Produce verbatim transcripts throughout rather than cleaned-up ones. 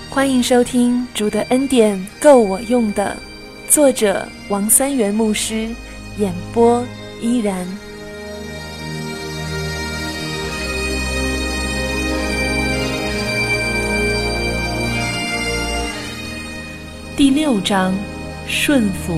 欢迎收听《主的恩典够我用的》，作者王三元牧师，演播依然。第六章，顺服。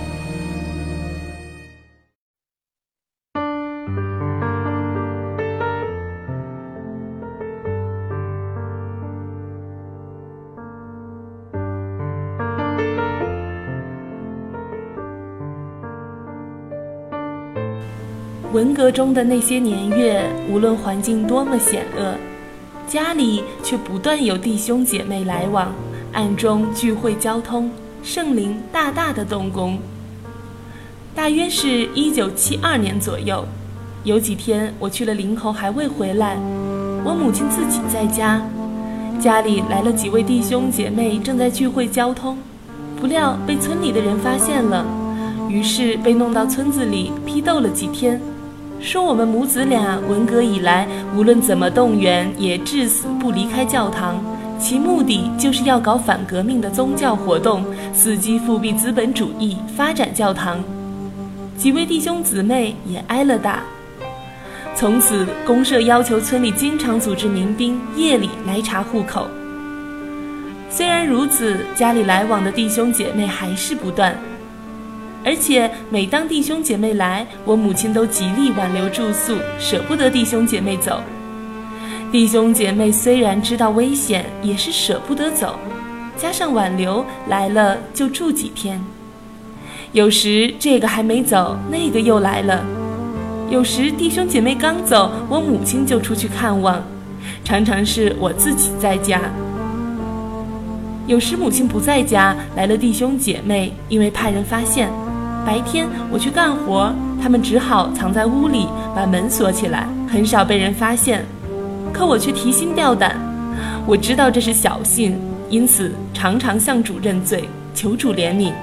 文革中的那些年月，无论环境多么险恶，家里却不断有弟兄姐妹来往，暗中聚会交通，圣灵大大的动工。大约是一九七二年左右，有几天我去了林口还未回来，我母亲自己在家，家里来了几位弟兄姐妹正在聚会交通，不料被村里的人发现了，于是被弄到村子里批斗了几天，说我们母子俩文革以来无论怎么动员也至死不离开教堂，其目的就是要搞反革命的宗教活动，伺机复辟资本主义，发展教堂。几位弟兄姊妹也挨了打。从此公社要求村里经常组织民兵夜里来查户口。虽然如此，家里来往的弟兄姐妹还是不断，而且每当弟兄姐妹来，我母亲都极力挽留住宿，舍不得弟兄姐妹走。弟兄姐妹虽然知道危险，也是舍不得走，加上挽留，来了就住几天。有时这个还没走，那个又来了。有时弟兄姐妹刚走，我母亲就出去看望，常常是我自己在家。有时母亲不在家，来了弟兄姐妹，因为怕人发现，白天我去干活，他们只好藏在屋里，把门锁起来，很少被人发现。可我却提心吊胆，我知道这是小信，因此常常向主认罪，求主怜悯。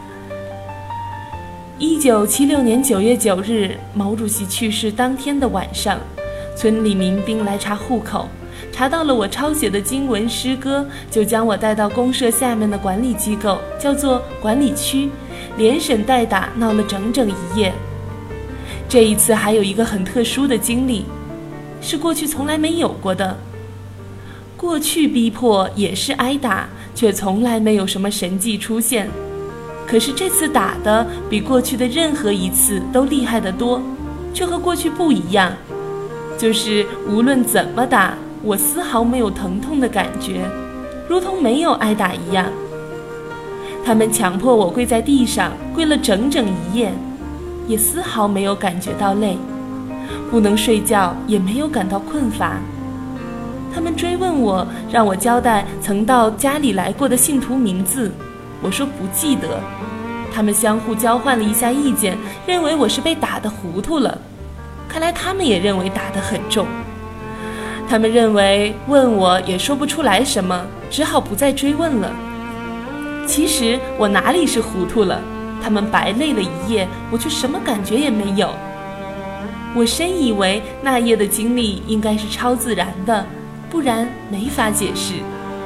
一九七六年九月九日，毛主席去世当天的晚上，村里民兵来查户口，查到了我抄写的经文诗歌，就将我带到公社下面的管理机构，叫做管理区，连审带打，闹了整整一夜。这一次还有一个很特殊的经历，是过去从来没有过的。过去逼迫也是挨打，却从来没有什么神迹出现。可是这次打的比过去的任何一次都厉害得多，却和过去不一样，就是无论怎么打，我丝毫没有疼痛的感觉，如同没有挨打一样。他们强迫我跪在地上，跪了整整一夜，也丝毫没有感觉到累，不能睡觉，也没有感到困乏。他们追问我，让我交代曾到家里来过的信徒名字，我说不记得。他们相互交换了一下意见，认为我是被打得糊涂了，看来他们也认为打得很重。他们认为问我也说不出来什么，只好不再追问了。其实我哪里是糊涂了，他们白累了一夜，我却什么感觉也没有。我深以为那夜的经历应该是超自然的，不然没法解释。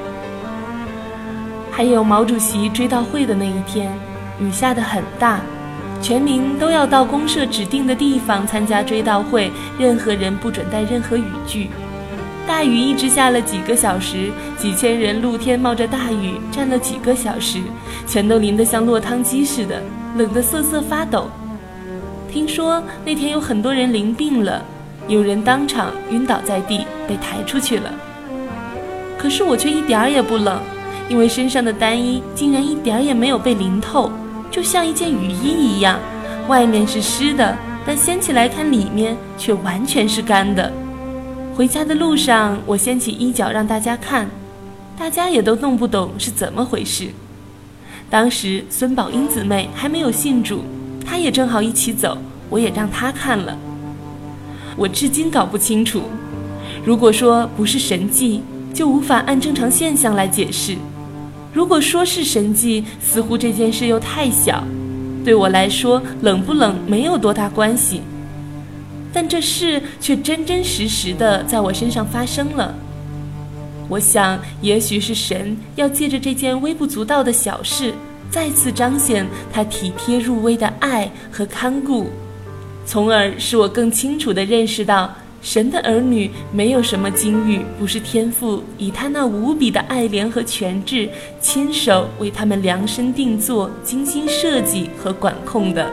还有毛主席追悼会的那一天，雨下得很大，全民都要到公社指定的地方参加追悼会，任何人不准带任何雨具。大雨一直下了几个小时，几千人露天冒着大雨站了几个小时，全都淋得像落汤鸡似的，冷得瑟瑟发抖。听说那天有很多人淋病了，有人当场晕倒在地，被抬出去了。可是我却一点儿也不冷，因为身上的单衣竟然一点儿也没有被淋透，就像一件雨衣一样，外面是湿的，但掀起来看里面却完全是干的。回家的路上，我掀起衣角让大家看，大家也都弄不懂是怎么回事。当时孙宝英姊妹还没有信主，她也正好一起走，我也让她看了。我至今搞不清楚，如果说不是神迹，就无法按正常现象来解释；如果说是神迹，似乎这件事又太小，对我来说冷不冷没有多大关系。但这事却真真实实的在我身上发生了。 我想，也许是神要借着这件微不足道的小事，再次彰显他体贴入微的爱和看顾，从而使我更清楚地认识到，神的儿女没有什么境遇不是天父以他那无比的爱怜和权智，亲手为他们量身定做、精心设计和管控的。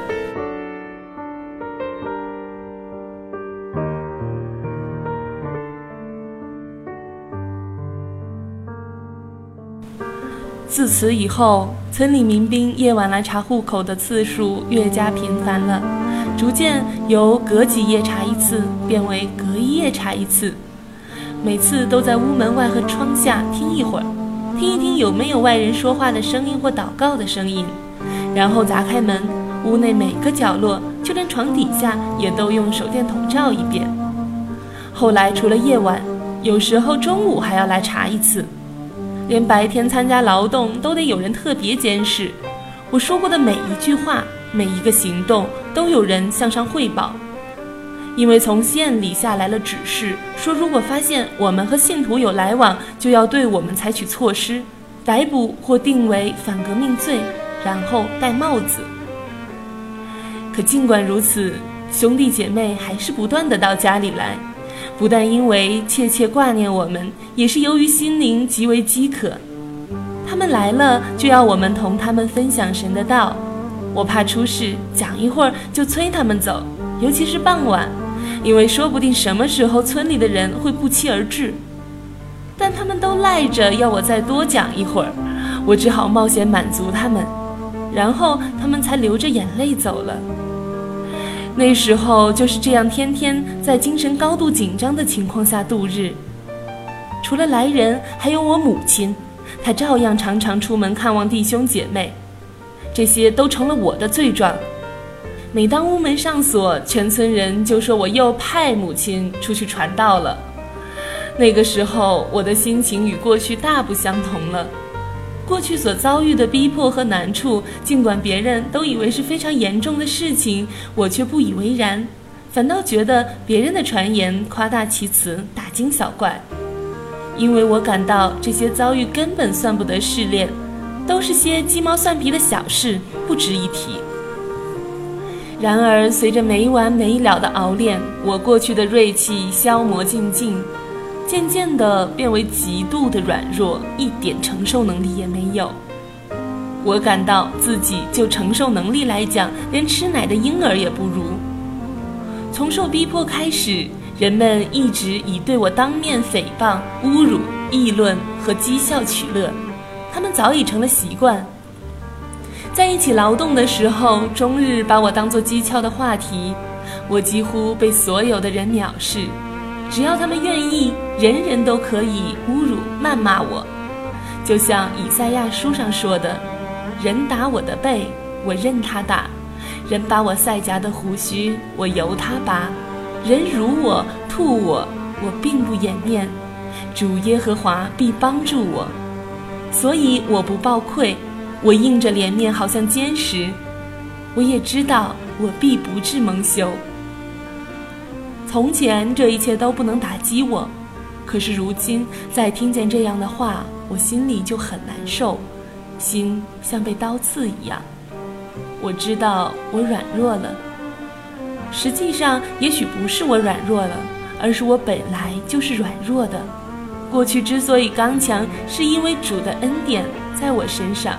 自此以后，村里民兵夜晚来查户口的次数越加频繁了，逐渐由隔几夜查一次变为隔一夜查一次，每次都在屋门外和窗下听一会儿，听一听有没有外人说话的声音或祷告的声音，然后砸开门，屋内每个角落，就连床底下也都用手电筒照一遍。后来除了夜晚，有时候中午还要来查一次，连白天参加劳动都得有人特别监视，我说过的每一句话、每一个行动都有人向上汇报。因为从县里下来了指示，说如果发现我们和信徒有来往，就要对我们采取措施，逮捕或定为反革命罪，然后戴帽子。可尽管如此，兄弟姐妹还是不断地到家里来，不但因为切切挂念我们，也是由于心灵极为饥渴。他们来了，就要我们同他们分享神的道。我怕出事，讲一会儿就催他们走，尤其是傍晚，因为说不定什么时候村里的人会不期而至。但他们都赖着要我再多讲一会儿，我只好冒险满足他们，然后他们才流着眼泪走了。那时候就是这样，天天在精神高度紧张的情况下度日。除了来人，还有我母亲，她照样常常出门看望弟兄姐妹，这些都成了我的罪状。每当屋门上锁，全村人就说我又派母亲出去传道了。那个时候，我的心情与过去大不相同了。过去所遭遇的逼迫和难处，尽管别人都以为是非常严重的事情，我却不以为然，反倒觉得别人的传言夸大其词，大惊小怪。因为我感到这些遭遇根本算不得试炼，都是些鸡毛蒜皮的小事，不值一提。然而随着没完没了的熬炼，我过去的锐气消磨尽尽，渐渐地变为极度的软弱，一点承受能力也没有。我感到自己就承受能力来讲，连吃奶的婴儿也不如。从受逼迫开始，人们一直以对我当面诽谤、侮辱、议论和讥笑取乐，他们早已成了习惯。在一起劳动的时候，终日把我当作讥诮的话题，我几乎被所有的人藐视。只要他们愿意，人人都可以侮辱谩骂我，就像以赛亚书上说的，人打我的背，我任他打；人拔我腮颊的胡须，我由他拔；人辱我、吐我，我并不掩面。主耶和华必帮助我，所以我不抱愧，我硬着脸面好像坚石。我也知道我必不致蒙羞。从前这一切都不能打击我，可是如今再听见这样的话，我心里就很难受，心像被刀刺一样。我知道我软弱了，实际上也许不是我软弱了，而是我本来就是软弱的。过去之所以刚强，是因为主的恩典在我身上。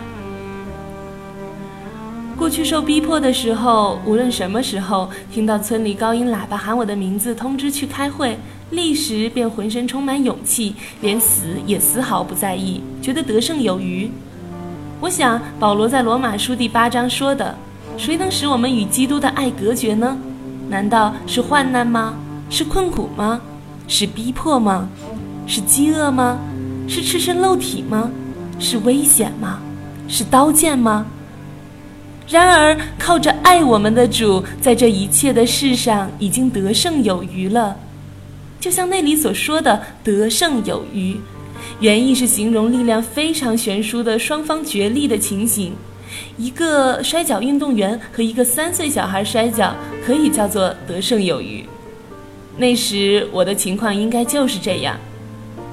过去受逼迫的时候，无论什么时候听到村里高音喇叭喊我的名字通知去开会，立时便浑身充满勇气，连死也丝毫不在意，觉得得胜有余。我想保罗在罗马书第八章说的，谁能使我们与基督的爱隔绝呢？难道是患难吗？是困苦吗？是逼迫吗？是饥饿吗？是赤身露体吗？是危险吗？是刀剑吗？然而靠着爱我们的主，在这一切的事上已经得胜有余了。就像那里所说的得胜有余，原意是形容力量非常悬殊的双方角力的情形。一个摔跤运动员和一个三岁小孩摔跤，可以叫做得胜有余。那时我的情况应该就是这样。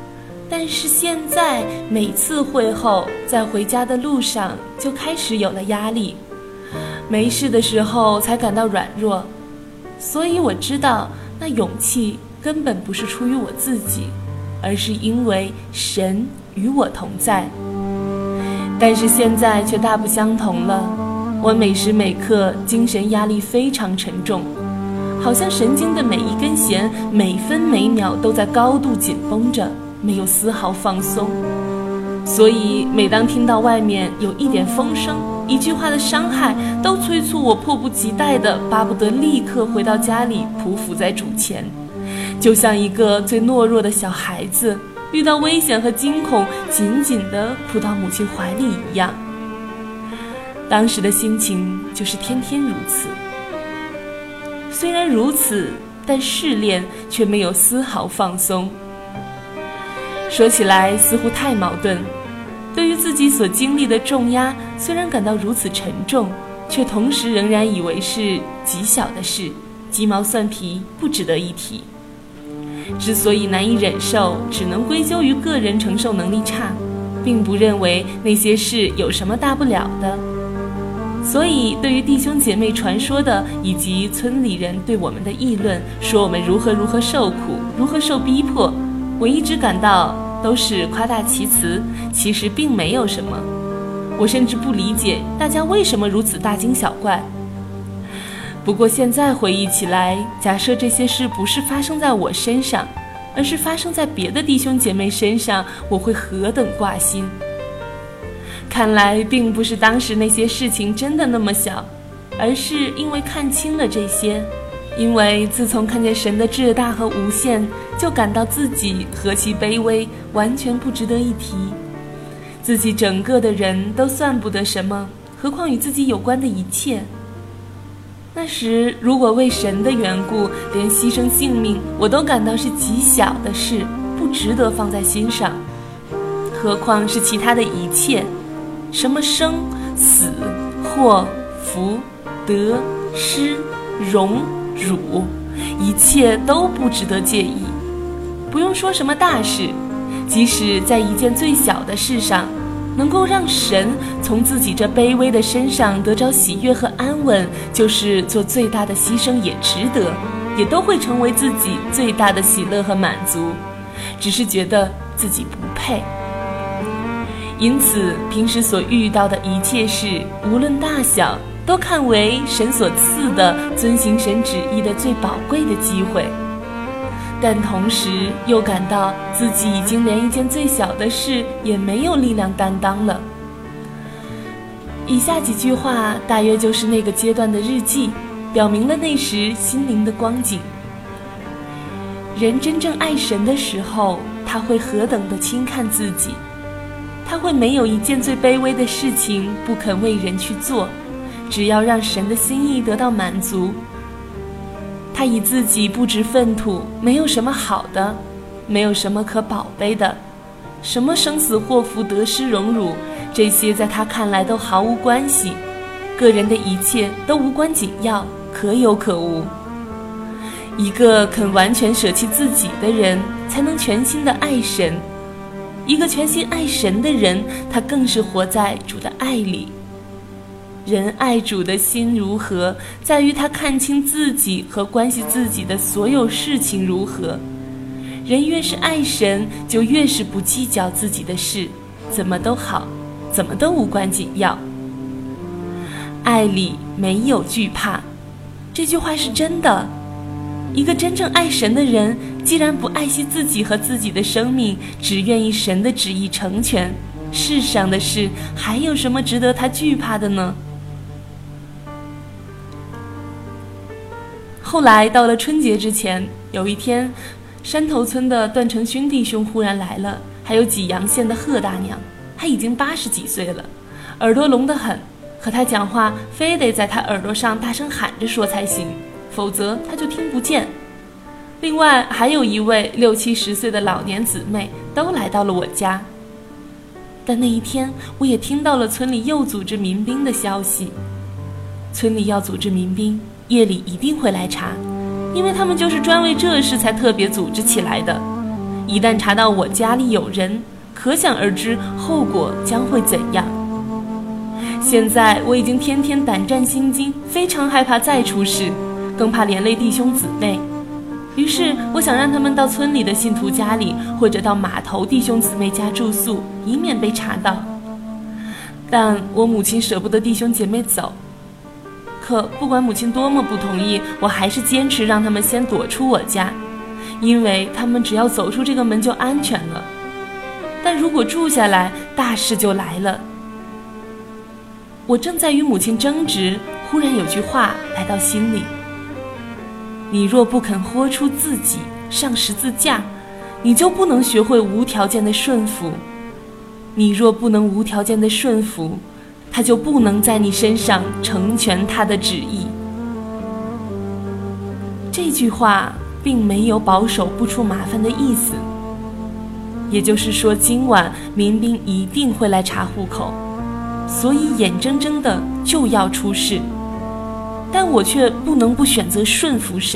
但是现在每次会后，在回家的路上就开始有了压力，没事的时候才感到软弱，所以我知道那勇气根本不是出于我自己，而是因为神与我同在。但是现在却大不相同了，我每时每刻精神压力非常沉重，好像神经的每一根弦每分每秒都在高度紧绷着，没有丝毫放松。所以每当听到外面有一点风声，一句话的伤害，都催促我迫不及待地巴不得立刻回到家里匍匐在主前，就像一个最懦弱的小孩子遇到危险和惊恐紧紧地扑到母亲怀里一样。当时的心情就是天天如此。虽然如此，但试炼却没有丝毫放松。说起来似乎太矛盾，对于自己所经历的重压，虽然感到如此沉重，却同时仍然以为是极小的事，鸡毛蒜皮，不值得一提。之所以难以忍受，只能归咎于个人承受能力差，并不认为那些事有什么大不了的。所以对于弟兄姐妹传说的，以及村里人对我们的议论，说我们如何如何受苦，如何受逼迫，我一直感到都是夸大其词，其实并没有什么。我甚至不理解大家为什么如此大惊小怪。不过现在回忆起来，假设这些事不是发生在我身上，而是发生在别的弟兄姐妹身上，我会何等挂心。看来并不是当时那些事情真的那么小，而是因为看清了这些，因为自从看见神的至大和无限，就感到自己何其卑微，完全不值得一提。自己整个的人都算不得什么，何况与自己有关的一切。那时如果为神的缘故，连牺牲性命我都感到是极小的事，不值得放在心上，何况是其他的一切，什么生死祸福得失荣辱，一切都不值得介意。不用说什么大事，即使在一件最小的事上，能够让神从自己这卑微的身上得着喜悦和安稳，就是做最大的牺牲也值得，也都会成为自己最大的喜乐和满足，只是觉得自己不配。因此平时所遇到的一切事，无论大小，都看为神所赐的遵行神旨意的最宝贵的机会，但同时又感到自己已经连一件最小的事也没有力量担当了。以下几句话大约就是那个阶段的日记，表明了那时心灵的光景。人真正爱神的时候，他会何等的轻看自己，他会没有一件最卑微的事情不肯为人去做，只要让神的心意得到满足。他以自己不值粪土，没有什么好的，没有什么可宝贝的，什么生死祸福得失荣辱，这些在他看来都毫无关系，个人的一切都无关紧要，可有可无。一个肯完全舍弃自己的人，才能全心的爱神。一个全心爱神的人，他更是活在主的爱里。人爱主的心如何，在于他看清自己和关系自己的所有事情如何。人越是爱神，就越是不计较自己的事，怎么都好，怎么都无关紧要。爱里没有惧怕，这句话是真的。一个真正爱神的人，既然不爱惜自己和自己的生命，只愿意神的旨意成全，世上的事还有什么值得他惧怕的呢？后来到了春节之前，有一天，山头村的段成勋弟兄忽然来了，还有济阳县的贺大娘，他已经八十几岁了，耳朵聋得很，和他讲话非得在他耳朵上大声喊着说才行，否则他就听不见。另外还有一位六七十岁的老年姊妹都来到了我家。但那一天我也听到了村里又组织民兵的消息，村里要组织民兵，夜里一定会来查，因为他们就是专为这事才特别组织起来的。 一旦查到我家里有人，可想而知后果将会怎样。现在我已经天天胆战心惊，非常害怕再出事，更怕连累弟兄姊妹。于是我想让他们到村里的信徒家里，或者到码头弟兄姊妹家住宿，以免被查到。但我母亲舍不得弟兄姐妹走，可不管母亲多么不同意，我还是坚持让他们先躲出我家，因为他们只要走出这个门就安全了。但如果住下来，大事就来了。我正在与母亲争执，忽然有句话来到心里：你若不肯豁出自己上十字架，你就不能学会无条件的顺服。你若不能无条件的顺服，他就不能在你身上成全他的旨意。这句话并没有保守不出麻烦的意思，也就是说今晚民兵一定会来查户口，所以眼睁睁的就要出事，但我却不能不选择顺服神。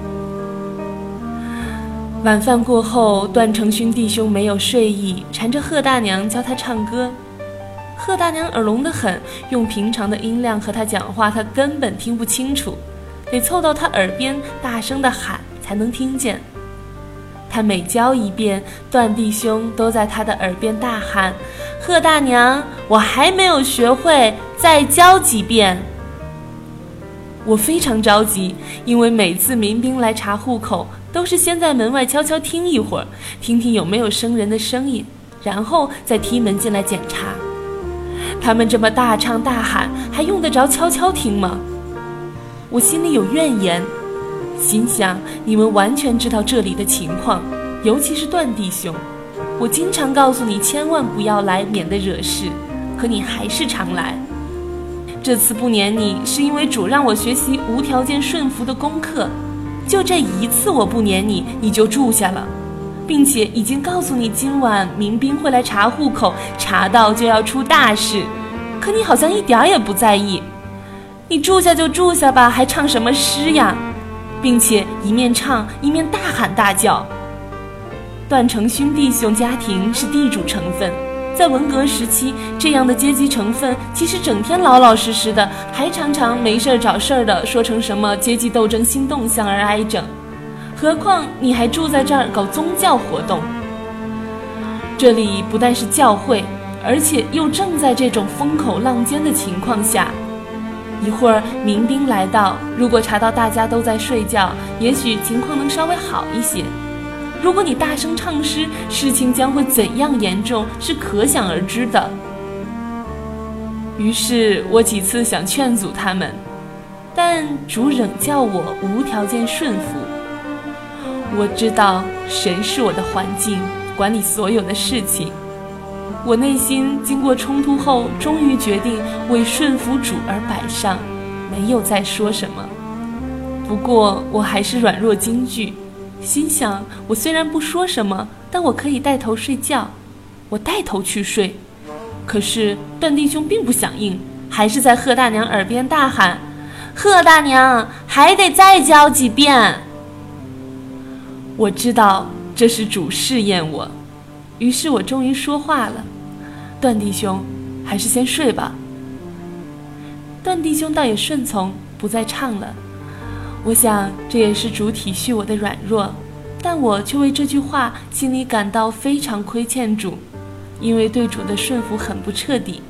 晚饭过后，段成勋弟兄没有睡意，缠着贺大娘教他唱歌。贺大娘耳聋得很，用平常的音量和他讲话，他根本听不清楚，得凑到他耳边大声地喊才能听见。他每教一遍，段弟兄都在他的耳边大喊：贺大娘，我还没有学会，再教几遍。我非常着急，因为每次民兵来查户口，都是先在门外悄悄听一会儿，听听有没有生人的声音，然后再踢门进来检查。他们这么大唱大喊，还用得着悄悄听吗？我心里有怨言，心想你们完全知道这里的情况，尤其是段弟兄，我经常告诉你千万不要来，免得惹事，可你还是常来。这次不撵你，是因为主让我学习无条件顺服的功课，就这一次我不撵你，你就住下了，并且已经告诉你今晚民兵会来查户口，查到就要出大事，可你好像一点也不在意。你住下就住下吧，还唱什么诗呀？并且一面唱一面大喊大叫。段成勋弟兄家庭是地主成分，在文革时期，这样的阶级成分其实整天老老实实的，还常常没事找事儿的说成什么阶级斗争新动向而挨整。何况你还住在这儿搞宗教活动，这里不但是教会，而且又正在这种风口浪尖的情况下。一会儿民兵来到，如果查到大家都在睡觉，也许情况能稍微好一些。如果你大声唱诗，事情将会怎样严重，是可想而知的。于是我几次想劝阻他们，但主仍叫我无条件顺服。我知道神是我的环境，管理所有的事情。我内心经过冲突后，终于决定为顺服主而摆上，没有再说什么。不过我还是软弱惊惧，心想我虽然不说什么，但我可以带头睡觉。我带头去睡，可是段弟兄并不响应，还是在贺大娘耳边大喊：贺大娘，还得再教几遍。我知道这是主试验我，于是我终于说话了：段弟兄，还是先睡吧。段弟兄倒也顺从，不再唱了。我想这也是主体恤我的软弱，但我却为这句话心里感到非常亏欠主，因为对主的顺服很不彻底。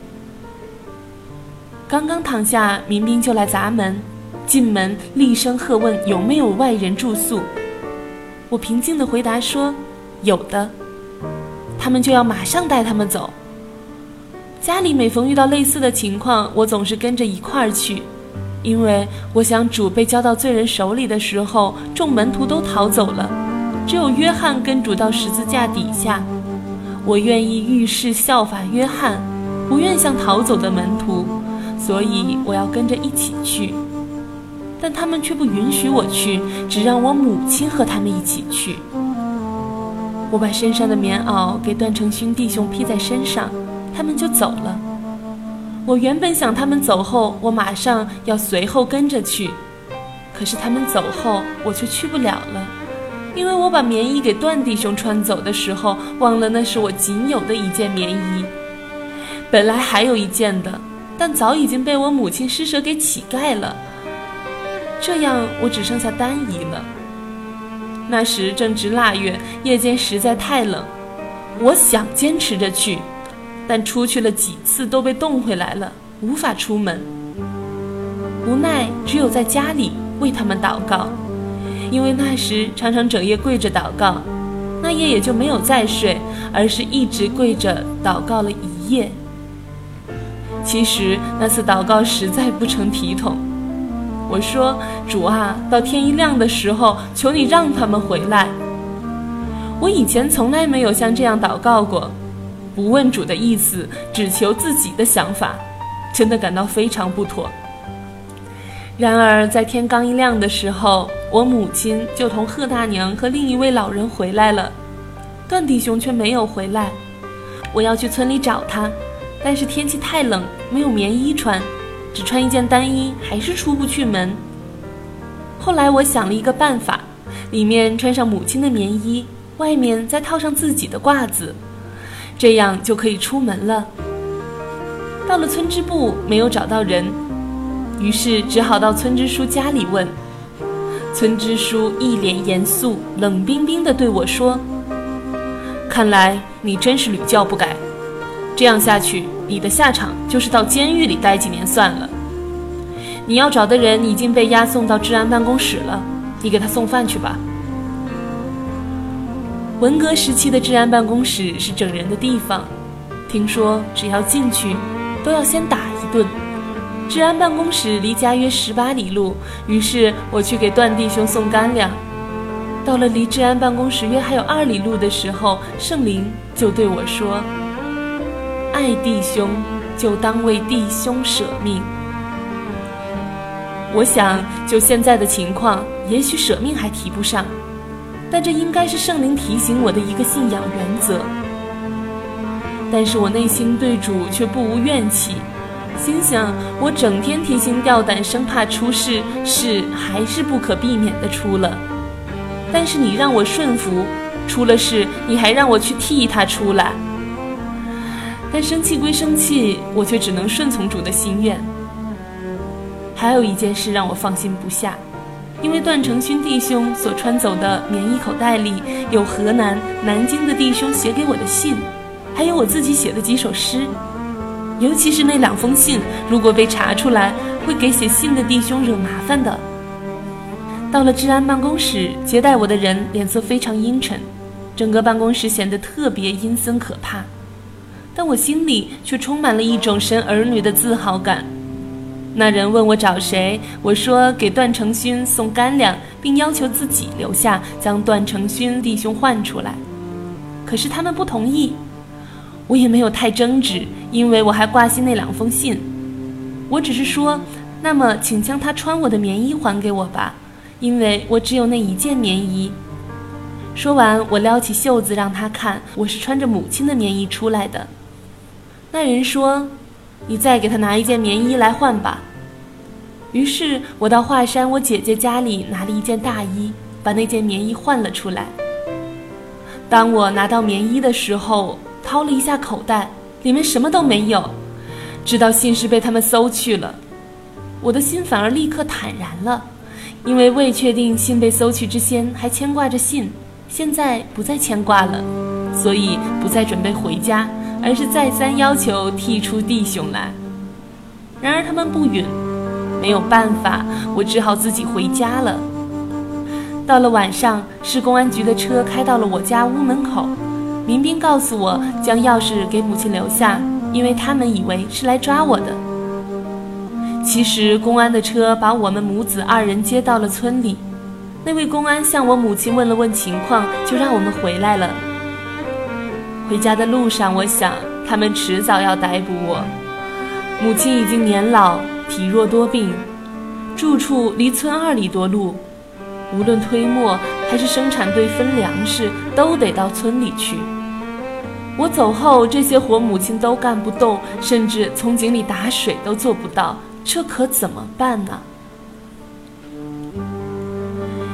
刚刚躺下，民兵就来砸门，进门厉声喝问有没有外人住宿。我平静地回答说有的，他们就要马上带他们走。家里每逢遇到类似的情况，我总是跟着一块儿去，因为我想主被交到罪人手里的时候，众门徒都逃走了，只有约翰跟主到十字架底下。我愿意遇事效法约翰，不愿像逃走的门徒，所以我要跟着一起去。但他们却不允许我去，只让我母亲和他们一起去。我把身上的棉袄给段成勋弟兄披在身上，他们就走了。我原本想他们走后，我马上要随后跟着去，可是他们走后，我却去不了了， 因为我把棉衣给段弟兄穿走的时候，忘了那是我仅有的一件棉衣。本来还有一件的，但早已经被我母亲施舍给乞丐了，这样我只剩下单衣了。那时正值腊月，夜间实在太冷，我想坚持着去，但出去了几次都被冻回来了，无法出门。无奈只有在家里为他们祷告，因为那时常常整夜跪着祷告，那夜也就没有再睡，而是一直跪着祷告了一夜。其实那次祷告实在不成体统，我说，主啊，到天一亮的时候，求你让他们回来。我以前从来没有像这样祷告过，不问主的意思，只求自己的想法，真的感到非常不妥。然而在天刚一亮的时候，我母亲就同贺大娘和另一位老人回来了，段弟兄却没有回来。我要去村里找他，但是天气太冷，没有棉衣穿，只穿一件单衣，还是出不去门。后来我想了一个办法，里面穿上母亲的棉衣，外面再套上自己的褂子，这样就可以出门了。到了村支部，没有找到人，于是只好到村支书家里问。村支书一脸严肃，冷冰冰地对我说，看来你真是屡教不改，这样下去，你的下场就是到监狱里待几年算了。你要找的人已经被押送到治安办公室了，你给他送饭去吧。文革时期的治安办公室是整人的地方，听说只要进去都要先打一顿。治安办公室离家约十八里路，于是我去给段弟兄送干粮。到了离治安办公室约还有二里路的时候，圣灵就对我说，爱弟兄就当为弟兄舍命。我想就现在的情况，也许舍命还提不上，但这应该是圣灵提醒我的一个信仰原则。但是我内心对主却不无怨气，心想我整天提心吊胆，生怕出事，事还是不可避免的出了。但是你让我顺服，出了事你还让我去替他出来。但生气归生气，我却只能顺从主的心愿。还有一件事让我放心不下，因为段成勋弟兄所穿走的棉衣口袋里有河南、南京的弟兄写给我的信，还有我自己写的几首诗。尤其是那两封信，如果被查出来，会给写信的弟兄惹麻烦的。到了治安办公室，接待我的人脸色非常阴沉，整个办公室显得特别阴森可怕。但我心里却充满了一种神儿女的自豪感。那人问我找谁，我说给段成勋送干粮，并要求自己留下，将段成勋弟兄换出来。可是他们不同意，我也没有太争执，因为我还挂心那两封信。我只是说，那么请将他穿我的棉衣还给我吧，因为我只有那一件棉衣。说完，我撩起袖子让他看，我是穿着母亲的棉衣出来的。那人说，你再给他拿一件棉衣来换吧。于是我到华山我姐姐家里拿了一件大衣，把那件棉衣换了出来。当我拿到棉衣的时候，掏了一下口袋，里面什么都没有，知道信是被他们搜去了。我的心反而立刻坦然了，因为未确定信被搜去之前还牵挂着信，现在不再牵挂了，所以不再准备回家，而是再三要求剔出弟兄来。然而他们不允，没有办法，我只好自己回家了。到了晚上，市公安局的车开到了我家屋门口，民兵告诉我将钥匙给母亲留下，因为他们以为是来抓我的。其实公安的车把我们母子二人接到了村里，那位公安向我母亲问了问情况，就让我们回来了。回家的路上，我想他们迟早要逮捕我。母亲已经年老，体弱多病，住处离村二里多路，无论推磨还是生产队分粮食，都得到村里去。我走后，这些活母亲都干不动，甚至从井里打水都做不到，这可怎么办呢？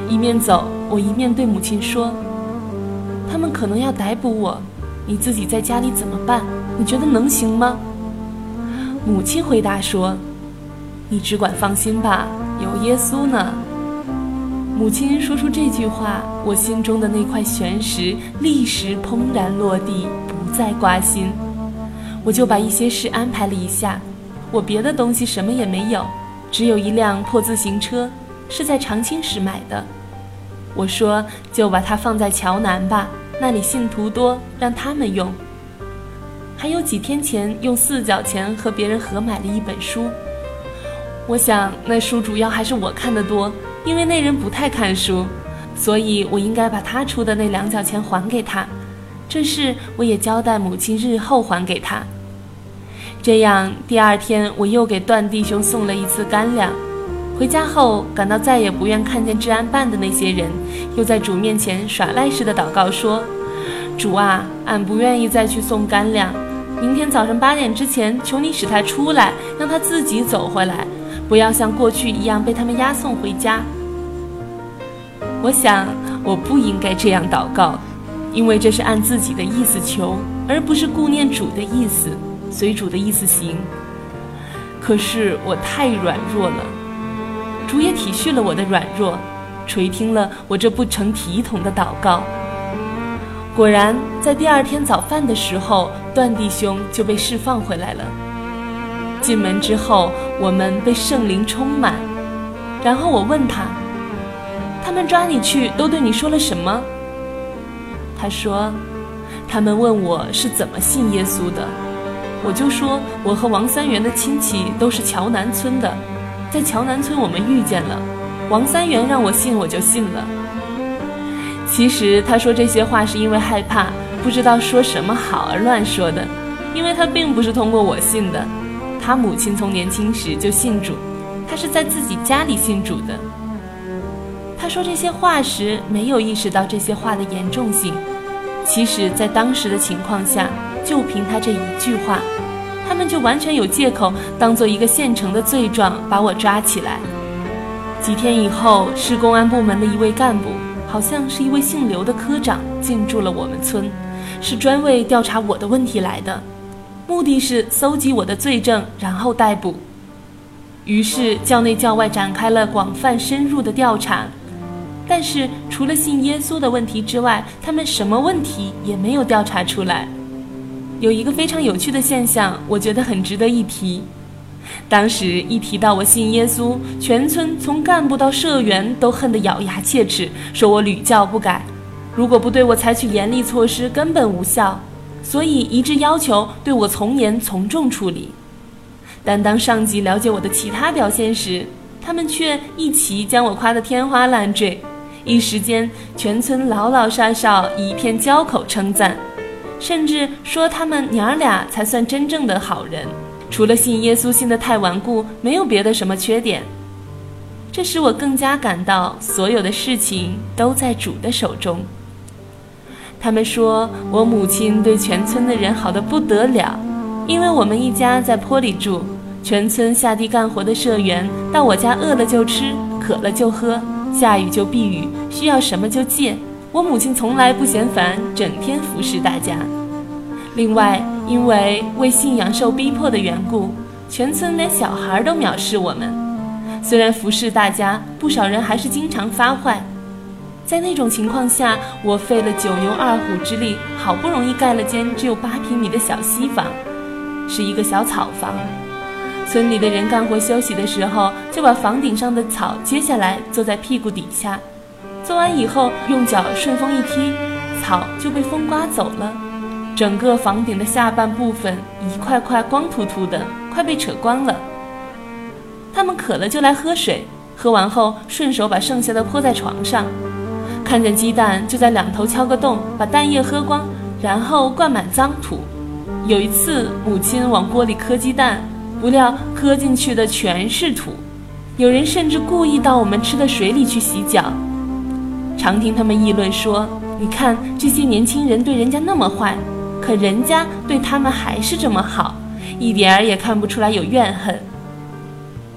一面走，我一面对母亲说：“他们可能要逮捕我，你自己在家里怎么办？你觉得能行吗？”母亲回答说：“你只管放心吧，有耶稣呢。”母亲说出这句话，我心中的那块悬石立时怦然落地，不再刮心。我就把一些事安排了一下，我别的东西什么也没有，只有一辆破自行车，是在长青时买的。我说就把它放在桥南吧，那里信徒多，让他们用。还有几天前用四角钱和别人合买了一本书，我想那书主要还是我看得多，因为那人不太看书，所以我应该把他出的那两角钱还给他。这事我也交代母亲日后还给他。这样第二天我又给段弟兄送了一次干粮。回家后感到再也不愿看见治安办的那些人，又在主面前耍赖似的祷告说：“主啊，俺不愿意再去送干粮，明天早上八点之前求你使他出来，让他自己走回来，不要像过去一样被他们押送回家。”我想我不应该这样祷告，因为这是按自己的意思求，而不是顾念主的意思，随主的意思行。可是我太软弱了，主也体恤了我的软弱，垂听了我这不成体统的祷告。果然在第二天早饭的时候，段弟兄就被释放回来了。进门之后，我们被圣灵充满，然后我问他：“他们抓你去都对你说了什么？”他说：“他们问我是怎么信耶稣的。”我就说我和王三元的亲戚都是桥南村的，在桥南村我们遇见了，王三元让我信我就信了。其实他说这些话是因为害怕不知道说什么好而乱说的，因为他并不是通过我信的，他母亲从年轻时就信主，他是在自己家里信主的。他说这些话时没有意识到这些话的严重性，其实在当时的情况下，就凭他这一句话，他们就完全有借口当做一个现成的罪状把我抓起来。几天以后，市公安部门的一位干部，好像是一位姓刘的科长，进驻了我们村，是专为调查我的问题来的，目的是搜集我的罪证，然后逮捕。于是教内教外展开了广泛深入的调查，但是除了信耶稣的问题之外，他们什么问题也没有调查出来。有一个非常有趣的现象，我觉得很值得一提。当时一提到我信耶稣，全村从干部到社员都恨得咬牙切齿，说我屡教不改，如果不对我采取严厉措施根本无效，所以一致要求对我从严从重处理。但当上级了解我的其他表现时，他们却一齐将我夸得天花乱坠，一时间全村老老少少一片交口称赞，甚至说他们娘俩才算真正的好人，除了信耶稣信得太顽固，没有别的什么缺点。这使我更加感到所有的事情都在主的手中。他们说我母亲对全村的人好得不得了，因为我们一家在坡里住，全村下地干活的社员到我家饿了就吃，渴了就喝，下雨就避雨，需要什么就借，我母亲从来不嫌烦，整天服侍大家。另外因为为信仰受逼迫的缘故，全村连小孩都藐视我们，虽然服侍大家，不少人还是经常发坏。在那种情况下，我费了九牛二虎之力，好不容易盖了间只有八平米的小西房，是一个小草房。村里的人干活休息的时候，就把房顶上的草揭下来，坐在屁股底下，做完以后用脚顺风一踢，草就被风刮走了，整个房顶的下半部分一块块光秃秃的，快被扯光了。他们渴了就来喝水，喝完后顺手把剩下的泼在床上，看见鸡蛋就在两头敲个洞，把蛋液喝光，然后灌满脏土。有一次母亲往锅里磕鸡蛋，不料磕进去的全是土，有人甚至故意到我们吃的水里去洗脚。常听他们议论说，你看这些年轻人对人家那么坏，可人家对他们还是这么好，一点儿也看不出来有怨恨。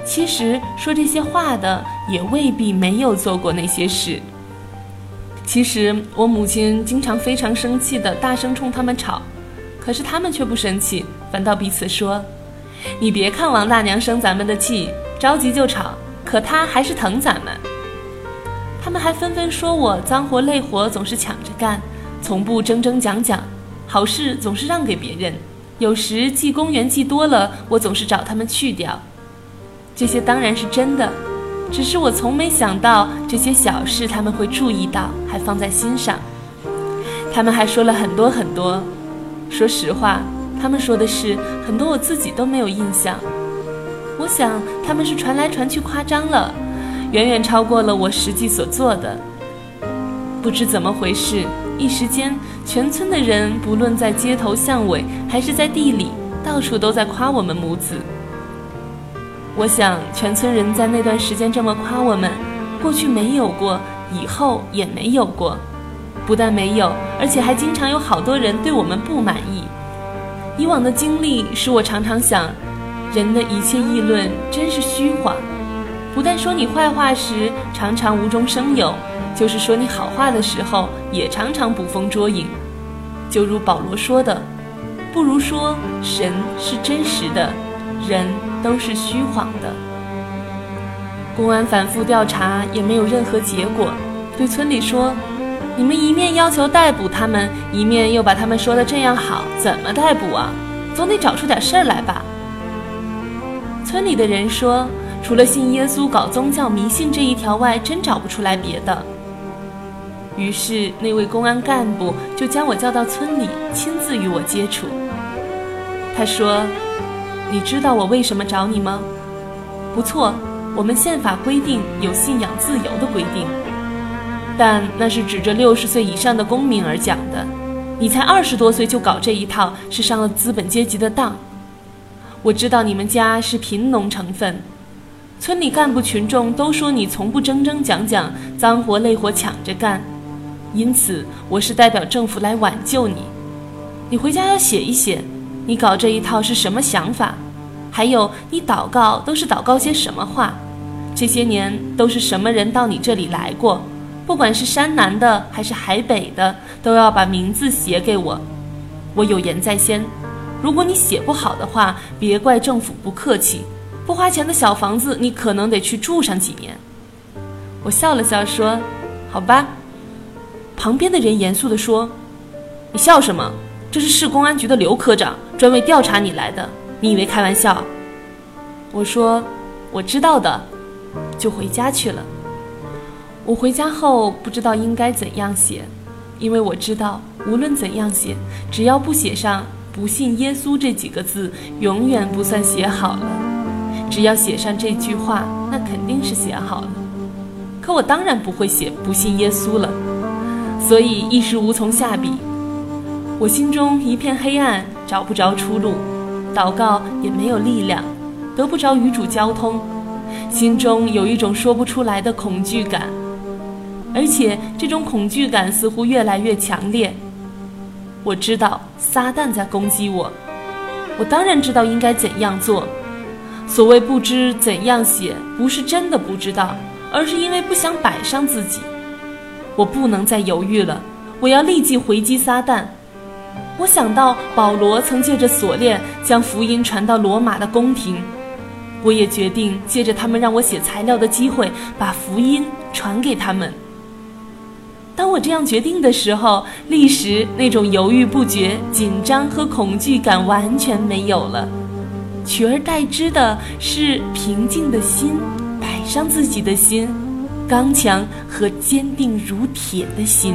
其实说这些话的也未必没有做过那些事。其实我母亲经常非常生气地大声冲他们吵，可是他们却不生气，反倒彼此说：你别看王大娘生咱们的气，着急就吵，可她还是疼咱们。他们还纷纷说我脏活累活总是抢着干，从不争争讲讲，好事总是让给别人，有时记公园记多了，我总是找他们去掉。这些当然是真的，只是我从没想到这些小事他们会注意到，还放在心上。他们还说了很多很多，说实话，他们说的事很多我自己都没有印象。我想他们是传来传去夸张了，远远超过了我实际所做的。不知怎么回事，一时间全村的人不论在街头巷尾还是在地里，到处都在夸我们母子。我想全村人在那段时间这么夸我们，过去没有过，以后也没有过。不但没有，而且还经常有好多人对我们不满意。以往的经历使我常常想，人的一切议论真是虚谎。不但说你坏话时常常无中生有，就是说你好话的时候也常常捕风捉影。就如保罗说的，不如说神是真实的，人都是虚谎的。公安反复调查也没有任何结果，对村里说，你们一面要求逮捕他们，一面又把他们说得这样好，怎么逮捕啊？总得找出点事儿来吧。村里的人说，除了信耶稣搞宗教迷信这一条外，真找不出来别的。于是那位公安干部就将我叫到村里，亲自与我接触。他说，你知道我为什么找你吗？不错，我们宪法规定有信仰自由的规定，但那是指着六十岁以上的公民而讲的。你才二十多岁就搞这一套，是上了资本阶级的当。我知道你们家是贫农成分，村里干部群众都说你从不争争讲讲，脏活累活抢着干，因此我是代表政府来挽救你。你回家要写一写，你搞这一套是什么想法？还有你祷告都是祷告些什么话？这些年都是什么人到你这里来过？不管是山南的还是海北的，都要把名字写给我。我有言在先，如果你写不好的话，别怪政府不客气，不花钱的小房子你可能得去住上几年。我笑了笑说，好吧。旁边的人严肃地说，你笑什么？这是市公安局的刘科长，专为调查你来的，你以为开玩笑？我说，我知道的，就回家去了。我回家后不知道应该怎样写，因为我知道无论怎样写，只要不写上不信耶稣这几个字，永远不算写好了。只要写上这句话，那肯定是写好了。可我当然不会写不信耶稣了，所以一时无从下笔。我心中一片黑暗，找不着出路，祷告也没有力量，得不着与主交通，心中有一种说不出来的恐惧感，而且这种恐惧感似乎越来越强烈。我知道撒旦在攻击我，我当然知道应该怎样做。所谓不知怎样写，不是真的不知道，而是因为不想摆上自己。我不能再犹豫了，我要立即回击撒旦。我想到保罗曾借着锁链将福音传到罗马的宫廷，我也决定借着他们让我写材料的机会，把福音传给他们。当我这样决定的时候，立时那种犹豫不决、紧张和恐惧感完全没有了，取而代之的是平静的心，摆上自己的心，刚强和坚定如铁的心。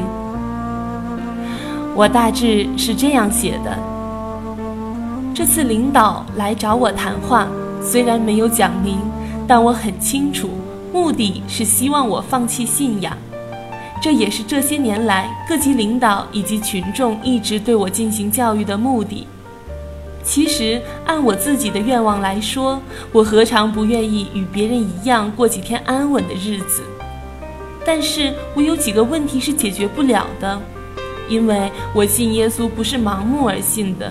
我大致是这样写的：这次领导来找我谈话，虽然没有讲明，但我很清楚，目的是希望我放弃信仰。这也是这些年来各级领导以及群众一直对我进行教育的目的。其实按我自己的愿望来说，我何尝不愿意与别人一样过几天安稳的日子？但是我有几个问题是解决不了的，因为我信耶稣不是盲目而信的，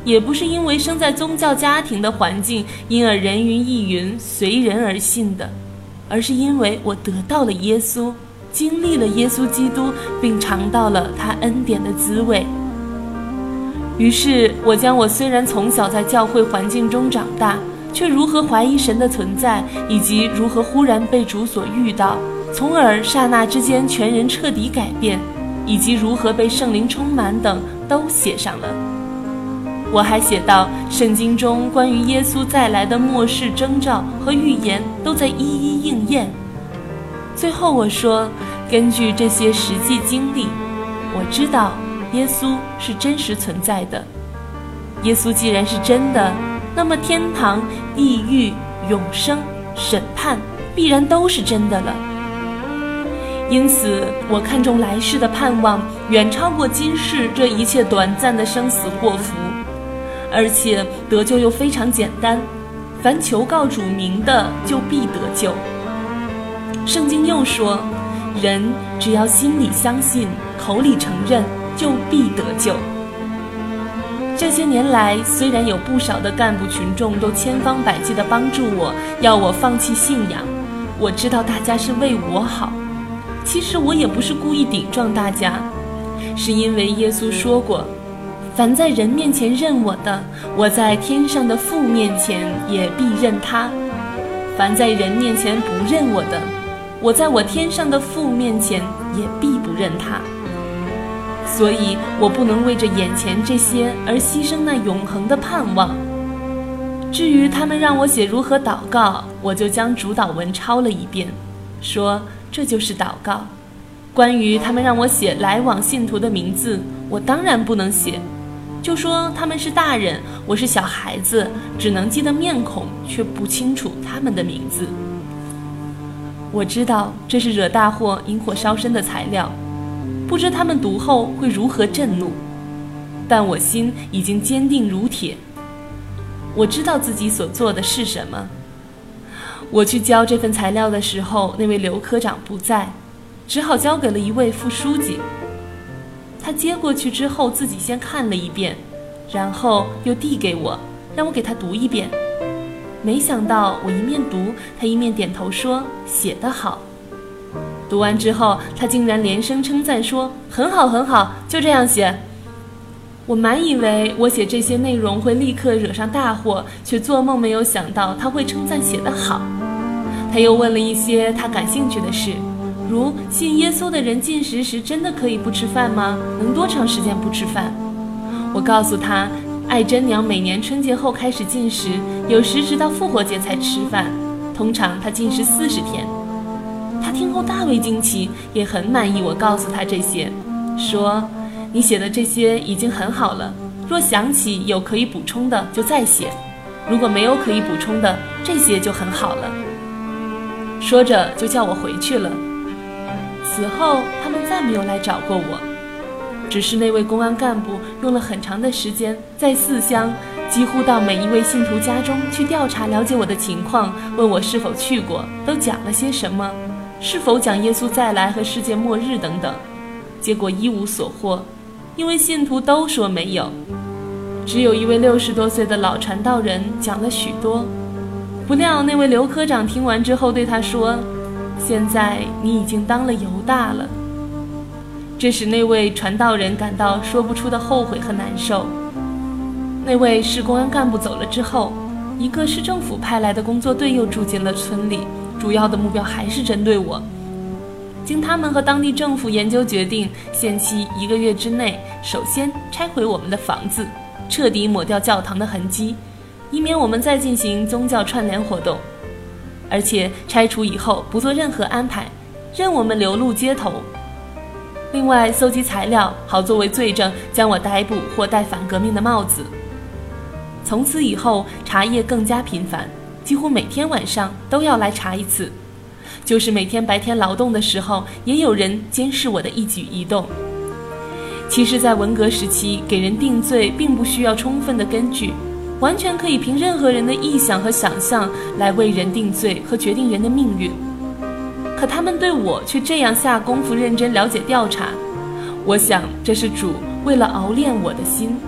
也不是因为生在宗教家庭的环境，因而人云亦云，随人而信的，而是因为我得到了耶稣，经历了耶稣基督，并尝到了他恩典的滋味。于是我将我虽然从小在教会环境中长大，却如何怀疑神的存在，以及如何忽然被主所遇到，从而刹那之间全人彻底改变，以及如何被圣灵充满等，都写上了。我还写到，圣经中关于耶稣再来的末世征兆和预言都在一一应验。最后我说，根据这些实际经历，我知道耶稣是真实存在的。耶稣既然是真的，那么天堂、地狱、永生、审判必然都是真的了。因此我看重来世的盼望远超过今世这一切短暂的生死祸福，而且得救又非常简单，凡求告主名的就必得救。圣经又说，人只要心里相信，口里承认，就必得救。这些年来，虽然有不少的干部群众都千方百计地帮助我，要我放弃信仰，我知道大家是为我好。其实我也不是故意顶撞大家，是因为耶稣说过，凡在人面前认我的，我在天上的父面前也必认他；凡在人面前不认我的，我在我天上的父面前也必不认他。所以我不能为着眼前这些而牺牲那永恒的盼望。至于他们让我写如何祷告，我就将主祷文抄了一遍，说这就是祷告。关于他们让我写来往信徒的名字，我当然不能写，就说他们是大人，我是小孩子，只能记得面孔，却不清楚他们的名字。我知道这是惹大祸引火烧身的材料，不知他们读后会如何震怒，但我心已经坚定如铁。我知道自己所做的是什么。我去交这份材料的时候，那位刘科长不在，只好交给了一位副书记。他接过去之后，自己先看了一遍，然后又递给我，让我给他读一遍。没想到我一面读，他一面点头说写得好。读完之后，他竟然连声称赞说很好很好，就这样写。我满以为我写这些内容会立刻惹上大祸，却做梦没有想到他会称赞写得好。他又问了一些他感兴趣的事，如信耶稣的人进食时真的可以不吃饭吗？能多长时间不吃饭？我告诉他，爱真娘每年春节后开始禁食，有时直到复活节才吃饭，通常她禁食四十天。他听后大为惊奇，也很满意我告诉他这些，说你写的这些已经很好了，若想起有可以补充的就再写，如果没有可以补充的，这些就很好了。说着就叫我回去了。此后他们再没有来找过我，只是那位公安干部用了很长的时间，在四乡几乎到每一位信徒家中去调查了解我的情况，问我是否去过，都讲了些什么，是否讲耶稣再来和世界末日等等。结果一无所获，因为信徒都说没有。只有一位六十多岁的老传道人讲了许多。不料那位刘科长听完之后对他说，现在你已经当了犹大了。这使那位传道人感到说不出的后悔和难受。那位市公安干部走了之后，一个市政府派来的工作队又住进了村里，主要的目标还是针对我。经他们和当地政府研究决定，限期一个月之内，首先拆毁我们的房子，彻底抹掉教堂的痕迹，以免我们再进行宗教串联活动。而且拆除以后不做任何安排，任我们流露街头。另外搜集材料，好作为罪证将我逮捕或戴反革命的帽子。从此以后查夜更加频繁，几乎每天晚上都要来查一次。就是每天白天劳动的时候，也有人监视我的一举一动。其实在文革时期，给人定罪并不需要充分的根据，完全可以凭任何人的臆想和想象来为人定罪和决定人的命运。可他们对我却这样下功夫认真了解调查，我想这是主为了熬炼我的心，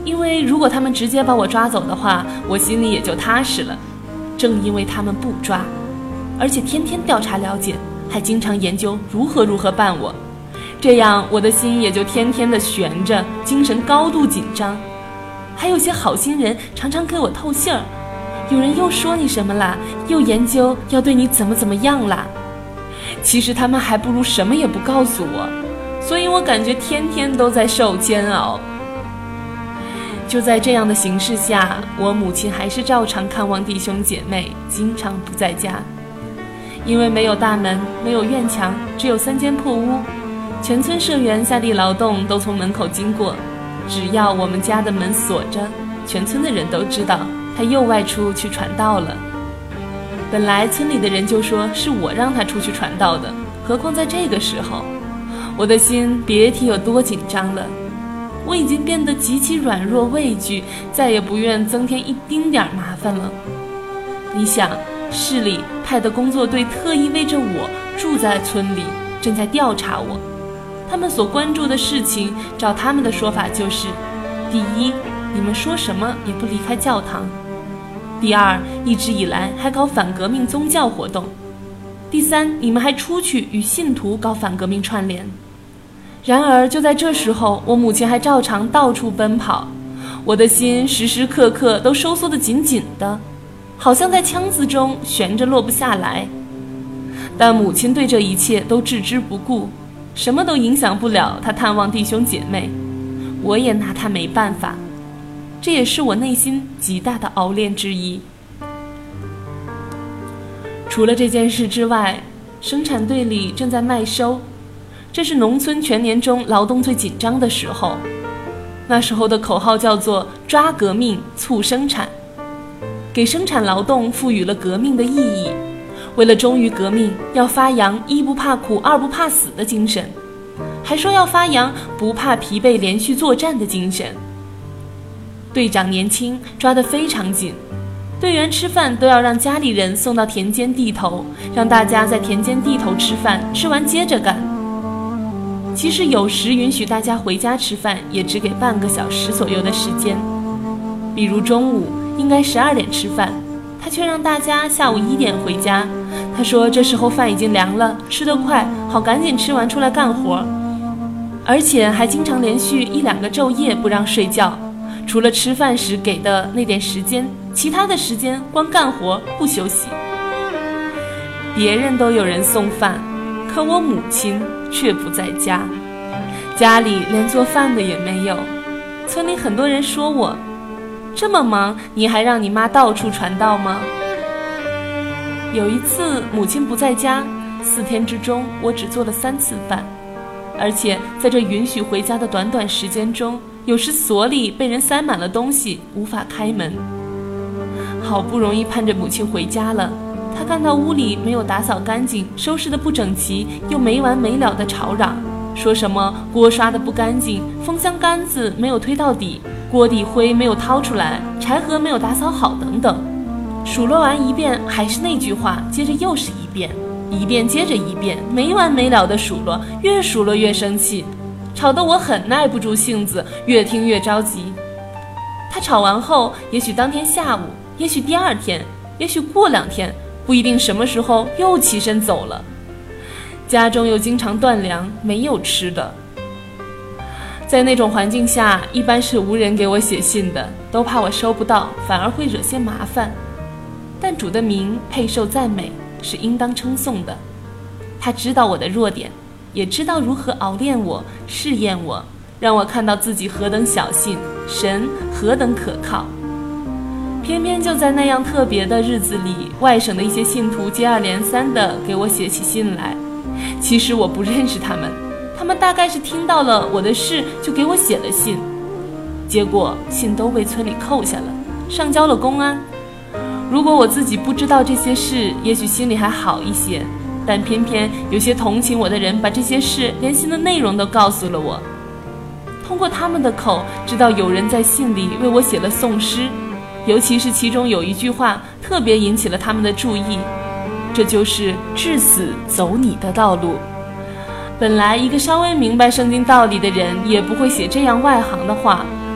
因为如果他们直接把我抓走的话，我心里也就踏实了。正因为他们不抓，而且天天调查了解，还经常研究如何如何办我，这样我的心也就天天的悬着，精神高度紧张。还有些好心人常常给我透信儿，有人又说你什么啦，又研究要对你怎么怎么样啦。其实他们还不如什么也不告诉我，所以我感觉天天都在受煎熬。就在这样的形势下，我母亲还是照常看望弟兄姐妹，经常不在家。因为没有大门，没有院墙，只有三间破屋，全村社员下地劳动都从门口经过，只要我们家的门锁着，全村的人都知道他又外出去传道了。本来村里的人就说是我让他出去传道的，何况在这个时候，我的心别提有多紧张了。我已经变得极其软弱畏惧，再也不愿增添一丁点麻烦了。你想，市里派的工作队特意为着我住在村里，正在调查我。他们所关注的事情，照他们的说法就是：第一，你们说什么也不离开教堂；第二，一直以来还搞反革命宗教活动；第三，你们还出去与信徒搞反革命串联。然而就在这时候，我母亲还照常到处奔跑，我的心时时刻刻都收缩得紧紧的，好像在腔子中悬着落不下来。但母亲对这一切都置之不顾，什么都影响不了她探望弟兄姐妹，我也拿她没办法，这也是我内心极大的熬炼之一。除了这件事之外，生产队里正在麦收，这是农村全年中劳动最紧张的时候。那时候的口号叫做抓革命促生产，给生产劳动赋予了革命的意义。为了忠于革命，要发扬一不怕苦二不怕死的精神，还说要发扬不怕疲惫连续作战的精神。队长年轻，抓得非常紧，队员吃饭都要让家里人送到田间地头，让大家在田间地头吃饭，吃完接着干。其实有时允许大家回家吃饭，也只给半个小时左右的时间。比如中午应该十二点吃饭，他却让大家下午一点回家。他说这时候饭已经凉了，吃得快，好赶紧吃完出来干活。而且还经常连续一两个昼夜不让睡觉，除了吃饭时给的那点时间，其他的时间光干活不休息。别人都有人送饭，可我母亲却不在家，家里连做饭的也没有。村里很多人说我这么忙，你还让你妈到处传道吗？有一次母亲不在家，四天之中我只做了三次饭，而且在这允许回家的短短时间中，有时锁里被人塞满了东西，无法开门。好不容易盼着母亲回家了，她看到屋里没有打扫干净，收拾得不整齐，又没完没了的吵嚷，说什么锅刷得不干净，风箱杆子没有推到底，锅底灰没有掏出来，柴禾没有打扫好等等。数落完一遍，还是那句话，接着又是一遍，一遍接着一遍，没完没了的数落，越数落越生气，吵得我很耐不住性子，越听越着急。他吵完后，也许当天下午，也许第二天，也许过两天，不一定什么时候又起身走了。家中又经常断粮，没有吃的。在那种环境下，一般是无人给我写信的，都怕我收不到，反而会惹些麻烦。但主的名配受赞美，是应当称颂的。他知道我的弱点，也知道如何熬炼我，试验我，让我看到自己何等小信，神何等可靠。偏偏就在那样特别的日子里，外省的一些信徒接二连三地给我写起信来。其实我不认识他们，他们大概是听到了我的事，就给我写了信。结果信都被村里扣下了，上交了公安。如果我自己不知道这些事，也许心里还好一些，但偏偏有些同情我的人把这些事连信的内容都告诉了我。通过他们的口知道有人在信里为我写了颂诗，尤其是其中有一句话特别引起了他们的注意，这就是至死走你的道路。本来一个稍微明白圣经道理的人也不会写这样外行的话，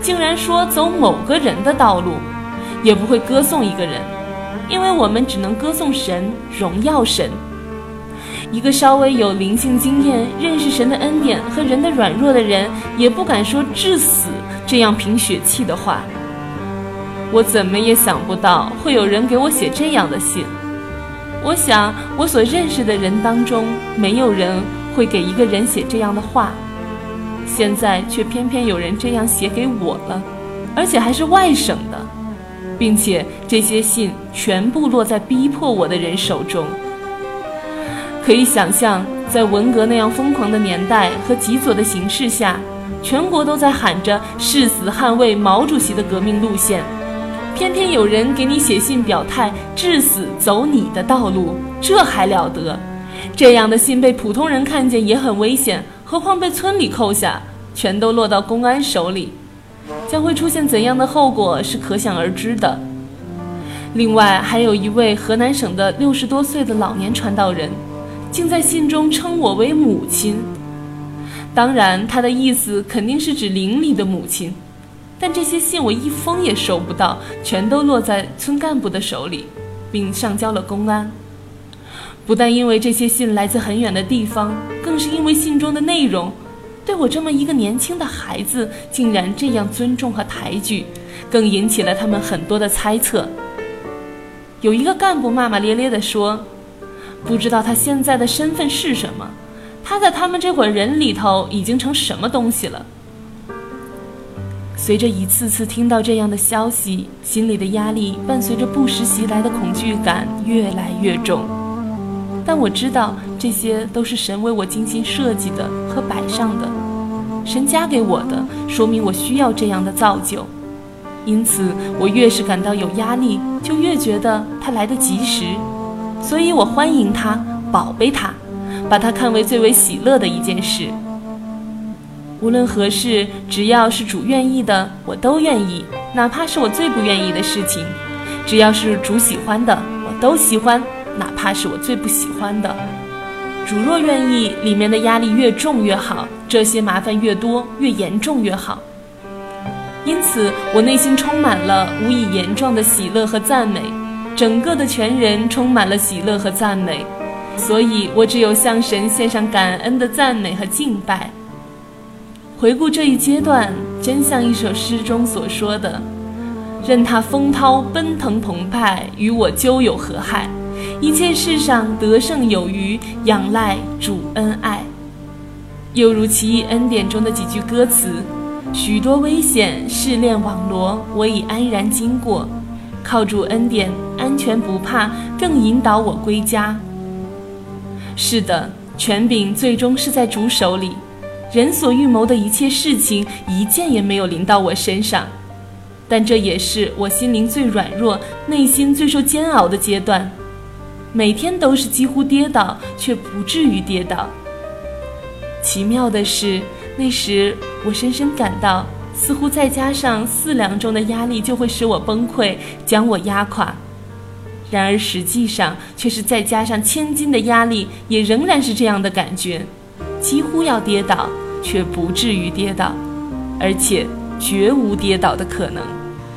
竟然说走某个人的道路，也不会歌颂一个人，因为我们只能歌颂神，荣耀神。一个稍微有灵性经验、认识神的恩典和人的软弱的人，也不敢说至死这样凭血气的话。我怎么也想不到会有人给我写这样的信。我想我所认识的人当中，没有人会给一个人写这样的话，现在却偏偏有人这样写给我了，而且还是外省的，并且这些信全部落在逼迫我的人手中。可以想象，在文革那样疯狂的年代和极左的形势下，全国都在喊着誓死捍卫毛主席的革命路线，偏偏有人给你写信表态，至死走你的道路，这还了得？这样的信被普通人看见也很危险，何况被村里扣下，全都落到公安手里，将会出现怎样的后果是可想而知的。另外还有一位河南省的六十多岁的老年传道人，竟在信中称我为母亲。当然他的意思肯定是指邻里的母亲，但这些信我一封也收不到，全都落在村干部的手里，并上交了公安。不但因为这些信来自很远的地方，更是因为信中的内容对我这么一个年轻的孩子竟然这样尊重和抬举，更引起了他们很多的猜测。有一个干部骂骂咧咧地说，不知道他现在的身份是什么，他在他们这伙人里头已经成什么东西了。随着一次次听到这样的消息，心里的压力伴随着不时袭来的恐惧感越来越重。但我知道这些都是神为我精心设计的和摆上的，神加给我的，说明我需要这样的造就。因此我越是感到有压力，就越觉得它来得及时，所以我欢迎它，宝贝它，把它看为最为喜乐的一件事。无论何事，只要是主愿意的，我都愿意，哪怕是我最不愿意的事情；只要是主喜欢的，我都喜欢，哪怕是我最不喜欢的。主若愿意，里面的压力越重越好，这些麻烦越多越严重越好。因此我内心充满了无以言状的喜乐和赞美，整个的全人充满了喜乐和赞美，所以我只有向神献上感恩的赞美和敬拜。回顾这一阶段，真像一首诗中所说的，任他风涛奔腾澎湃，与我究有何害？一切世上得胜有余，仰赖主恩爱。又如奇异恩典中的几句歌词，许多危险试炼网罗，我已安然经过，靠主恩典安全不怕，更引导我归家。是的，权柄最终是在主手里，人所预谋的一切事情一件也没有临到我身上，但这也是我心灵最软弱、内心最受煎熬的阶段。每天都是几乎跌倒，却不至于跌倒。奇妙的是，那时我深深感到，似乎再加上四两重的压力就会使我崩溃，将我压垮。然而实际上却是再加上千斤的压力，也仍然是这样的感觉，几乎要跌倒，却不至于跌倒，而且绝无跌倒的可能。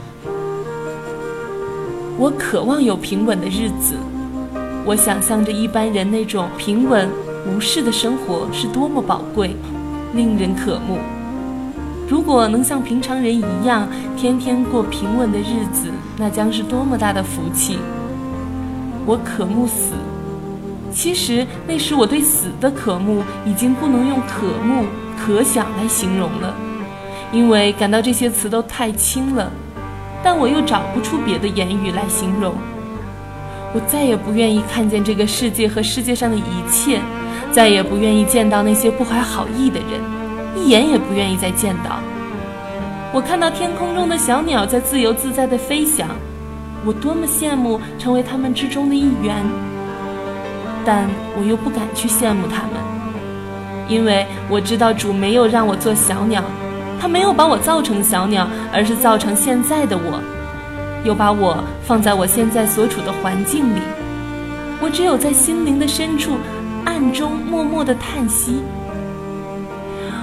我渴望有平稳的日子，我想象着一般人那种平稳无事的生活是多么宝贵，令人渴慕。如果能像平常人一样天天过平稳的日子，那将是多么大的福气。我渴慕死，其实那时我对死的渴慕已经不能用渴慕、可想来形容了，因为感到这些词都太轻了，但我又找不出别的言语来形容。我再也不愿意看见这个世界和世界上的一切，再也不愿意见到那些不怀好意的人，一眼也不愿意再见到。我看到天空中的小鸟在自由自在地飞翔，我多么羡慕成为他们之中的一员，但我又不敢去羡慕他们，因为我知道主没有让我做小鸟，他没有把我造成小鸟，而是造成现在的我，又把我放在我现在所处的环境里。我只有在心灵的深处暗中默默地叹息，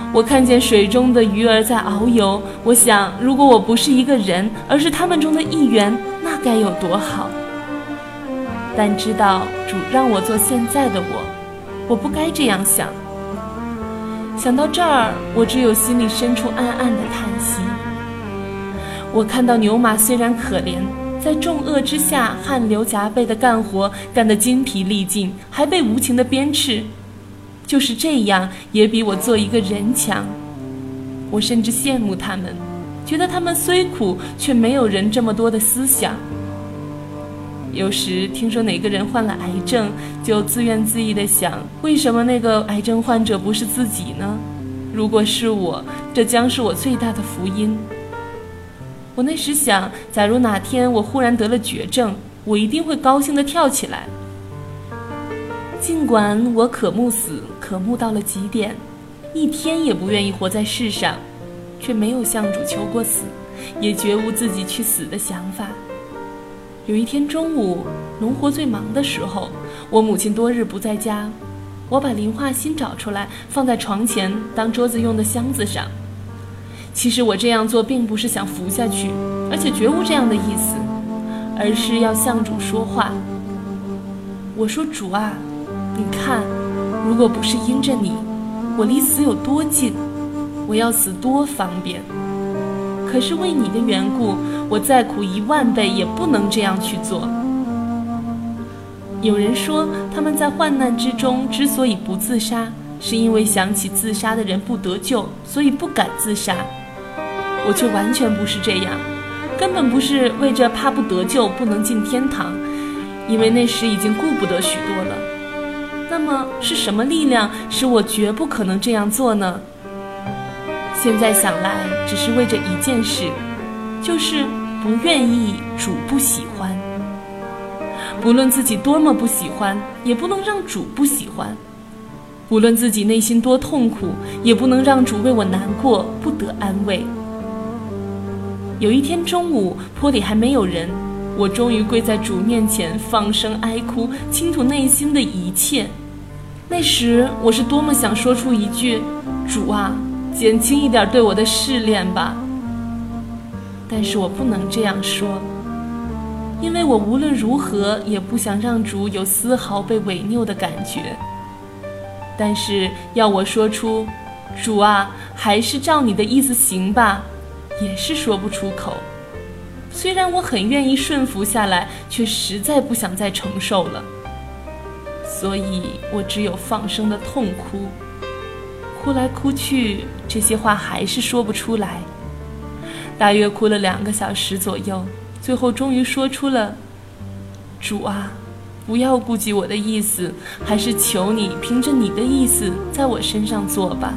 我看见水中的鱼儿在遨游，我想，如果我不是一个人，而是他们中的一员，那该有多好。但知道主让我做现在的我，我不该这样想。想到这儿，我只有心里深处暗暗的叹息。我看到牛马虽然可怜，在重恶之下汗流浃背的干活，干得筋疲力尽，还被无情的鞭笞，就是这样也比我做一个人强。我甚至羡慕他们，觉得他们虽苦，却没有人这么多的思想。有时听说哪个人患了癌症，就自怨自艾地想，为什么那个癌症患者不是自己呢？如果是我，这将是我最大的福音。我那时想，假如哪天我忽然得了绝症，我一定会高兴地跳起来。尽管我渴慕死，渴慕到了极点，一天也不愿意活在世上，却没有向主求过死，也绝无自己去死的想法。有一天中午，农活最忙的时候，我母亲多日不在家，我把林化心找出来，放在床前当桌子用的箱子上。其实我这样做并不是想服下去，而且绝无这样的意思，而是要向主说话。我说，主啊，你看，如果不是因着你，我离死有多近，我要死多方便。可是为你的缘故，我再苦一万倍也不能这样去做。有人说，他们在患难之中之所以不自杀，是因为想起自杀的人不得救，所以不敢自杀。我却完全不是这样，根本不是为着怕不得救不能进天堂，因为那时已经顾不得许多了。那么是什么力量使我绝不可能这样做呢？现在想来，只是为着一件事，就是不愿意主不喜欢。不论自己多么不喜欢，也不能让主不喜欢；无论自己内心多痛苦，也不能让主为我难过不得安慰。有一天中午，坡里还没有人，我终于跪在主面前，放声哀哭，倾吐内心的一切。那时我是多么想说出一句，主啊，减轻一点对我的试炼吧。但是我不能这样说，因为我无论如何也不想让主有丝毫被违拗的感觉。但是要我说出，主啊，还是照你的意思行吧，也是说不出口。虽然我很愿意顺服下来，却实在不想再承受了。所以我只有放声的痛哭，哭来哭去，这些话还是说不出来。大约哭了两个小时左右，最后终于说出了，主啊，不要顾及我的意思，还是求你凭着你的意思在我身上做吧。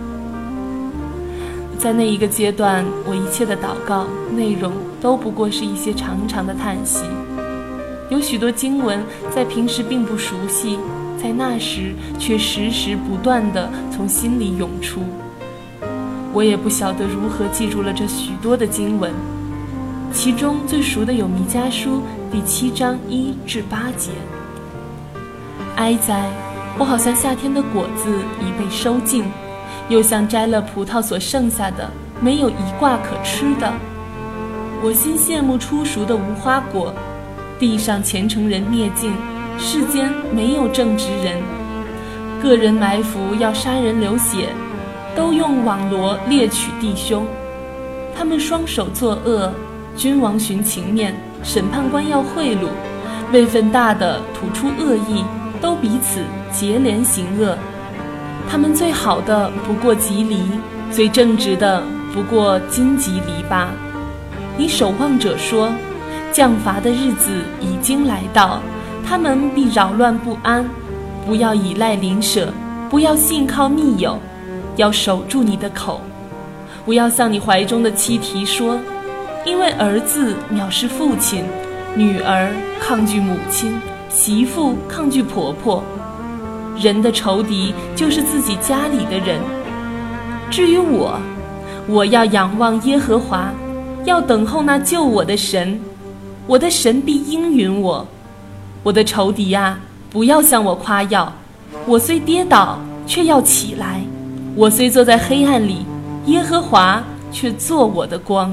在那一个阶段，我一切的祷告内容都不过是一些长长的叹息。有许多经文在平时并不熟悉，在那时却时时不断地从心里涌出。我也不晓得如何记住了这许多的经文，其中最熟的有弥迦书第七章一至八节。哀哉，我好像夏天的果子已被收尽，又像摘了葡萄所剩下的，没有一挂可吃的。我心羡慕初熟的无花果，地上虔诚人灭尽，世间没有正直人。个人埋伏要杀人流血，都用网罗猎取弟兄。他们双手作恶，君王寻情面，审判官要贿赂，位分大的吐出恶意，都彼此结连行恶。他们最好的不过吉藜，最正直的不过荆棘篱笆。你守望者说，降罚的日子已经来到，他们必扰乱不安。不要依赖邻舍，不要信靠密友，要守住你的口。不要向你怀中的妻提说，因为儿子藐视父亲，女儿抗拒母亲，媳妇抗拒婆婆。人的仇敌就是自己家里的人。至于我，我要仰望耶和华，要等候那救我的神。我的神必应允我。我的仇敌啊，不要向我夸耀，我虽跌倒，却要起来； 我虽坐在黑暗里，耶和华却做我的光。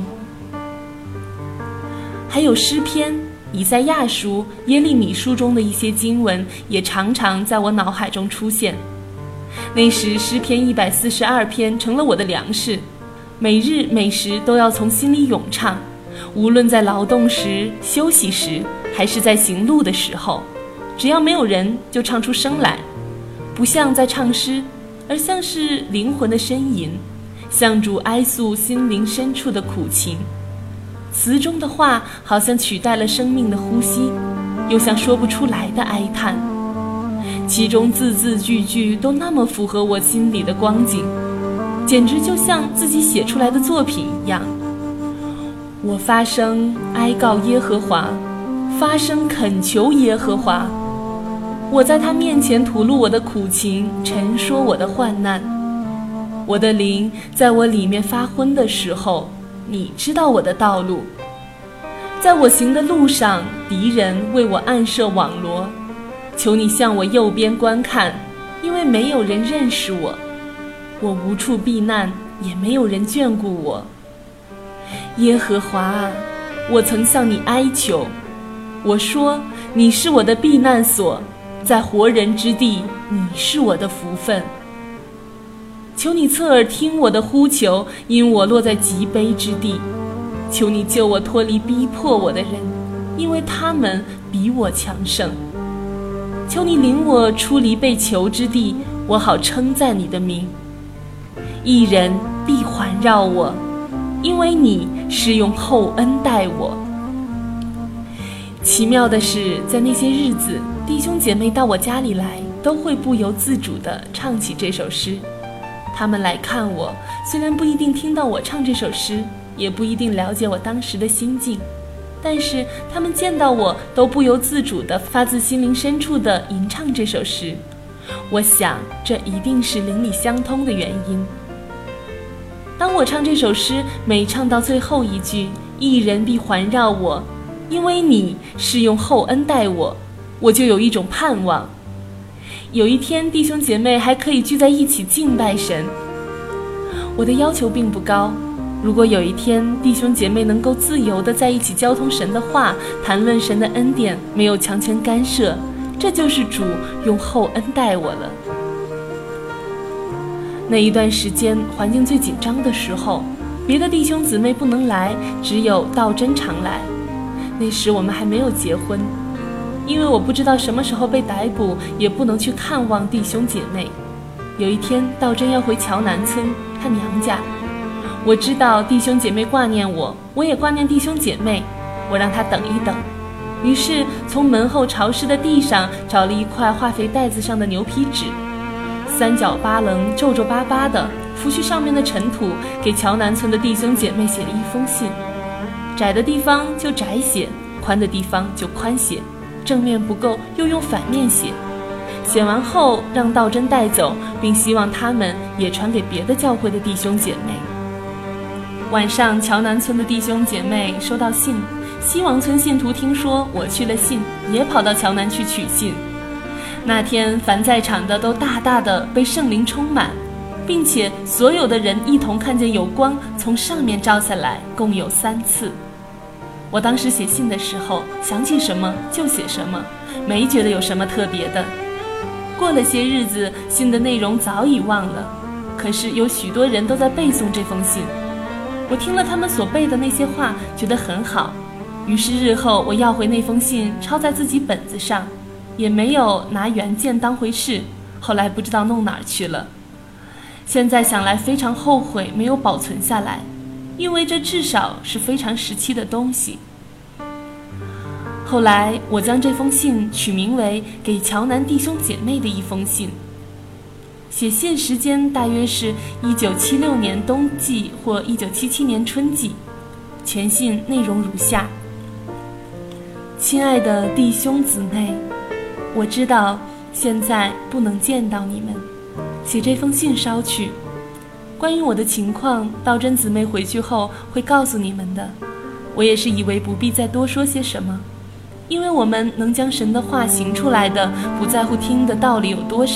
还有诗篇、以赛亚书、耶利米书中的一些经文也常常在我脑海中出现。那时诗篇一百四十二篇成了我的粮食，每日每时都要从心里咏唱，无论在劳动时、休息时，还是在行路的时候，只要没有人就唱出声来，不像在唱诗，而像是灵魂的呻吟，向主哀诉心灵深处的苦情。词中的话好像取代了生命的呼吸，又像说不出来的哀叹，其中字字句句都那么符合我心里的光景，简直就像自己写出来的作品一样。我发声哀告耶和华，发声恳求耶和华，我在他面前吐露我的苦情，陈说我的患难。我的灵在我里面发昏的时候，你知道我的道路。在我行的路上，敌人为我暗设网罗，求你向我右边观看，因为没有人认识我，我无处避难，也没有人眷顾我。耶和华啊，我曾向你哀求，我说你是我的避难所，在活人之地，你是我的福分。求你侧耳听我的呼求，因我落在极卑之地。求你救我脱离逼迫我的人，因为他们比我强盛。求你领我出离被囚之地，我好称赞你的名。一人必环绕我，因为你是用厚恩待我。奇妙的是，在那些日子，弟兄姐妹到我家里来，都会不由自主地唱起这首诗。他们来看我，虽然不一定听到我唱这首诗，也不一定了解我当时的心境，但是他们见到我都不由自主地发自心灵深处地吟唱这首诗。我想这一定是邻里相通的原因。当我唱这首诗，每唱到最后一句，一人必环绕我，因为你是用厚恩待我，我就有一种盼望，有一天弟兄姐妹还可以聚在一起敬拜神。我的要求并不高，如果有一天弟兄姐妹能够自由地在一起交通神的话，谈论神的恩典，没有强权干涉，这就是主用厚恩待我了。那一段时间环境最紧张的时候，别的弟兄姊妹不能来，只有道真常来。那时我们还没有结婚，因为我不知道什么时候被逮捕，也不能去看望弟兄姐妹。有一天道真要回桥南村看娘家，我知道弟兄姐妹挂念我，我也挂念弟兄姐妹，我让他等一等。于是从门后潮湿的地上找了一块化肥袋子上的牛皮纸，三角八棱皱皱巴巴的拂去上面的尘土，给桥南村的弟兄姐妹写了一封信。窄的地方就窄写，宽的地方就宽写，正面不够又用反面写。写完后让道真带走，并希望他们也传给别的教会的弟兄姐妹。晚上桥南村的弟兄姐妹收到信，西王村信徒听说我去了信，也跑到桥南去取信。那天凡在场的都大大的被圣灵充满，并且所有的人一同看见有光从上面照下来，共有三次。我当时写信的时候，想起什么就写什么，没觉得有什么特别的。过了些日子，信的内容早已忘了，可是有许多人都在背诵这封信。我听了他们所背的那些话，觉得很好，于是日后我要回那封信，抄在自己本子上，也没有拿原件当回事，后来不知道弄哪儿去了。现在想来非常后悔没有保存下来，因为这至少是非常时期的东西。后来我将这封信取名为给桥南弟兄姐妹的一封信。写信时间大约是一九七六年冬季或一九七七年春季。全信内容如下：亲爱的弟兄姊妹，我知道现在不能见到你们，写这封信捎去。关于我的情况，道真姊妹回去后会告诉你们的。我也是以为不必再多说些什么，因为我们能将神的话行出来的，不在乎听的道理有多少，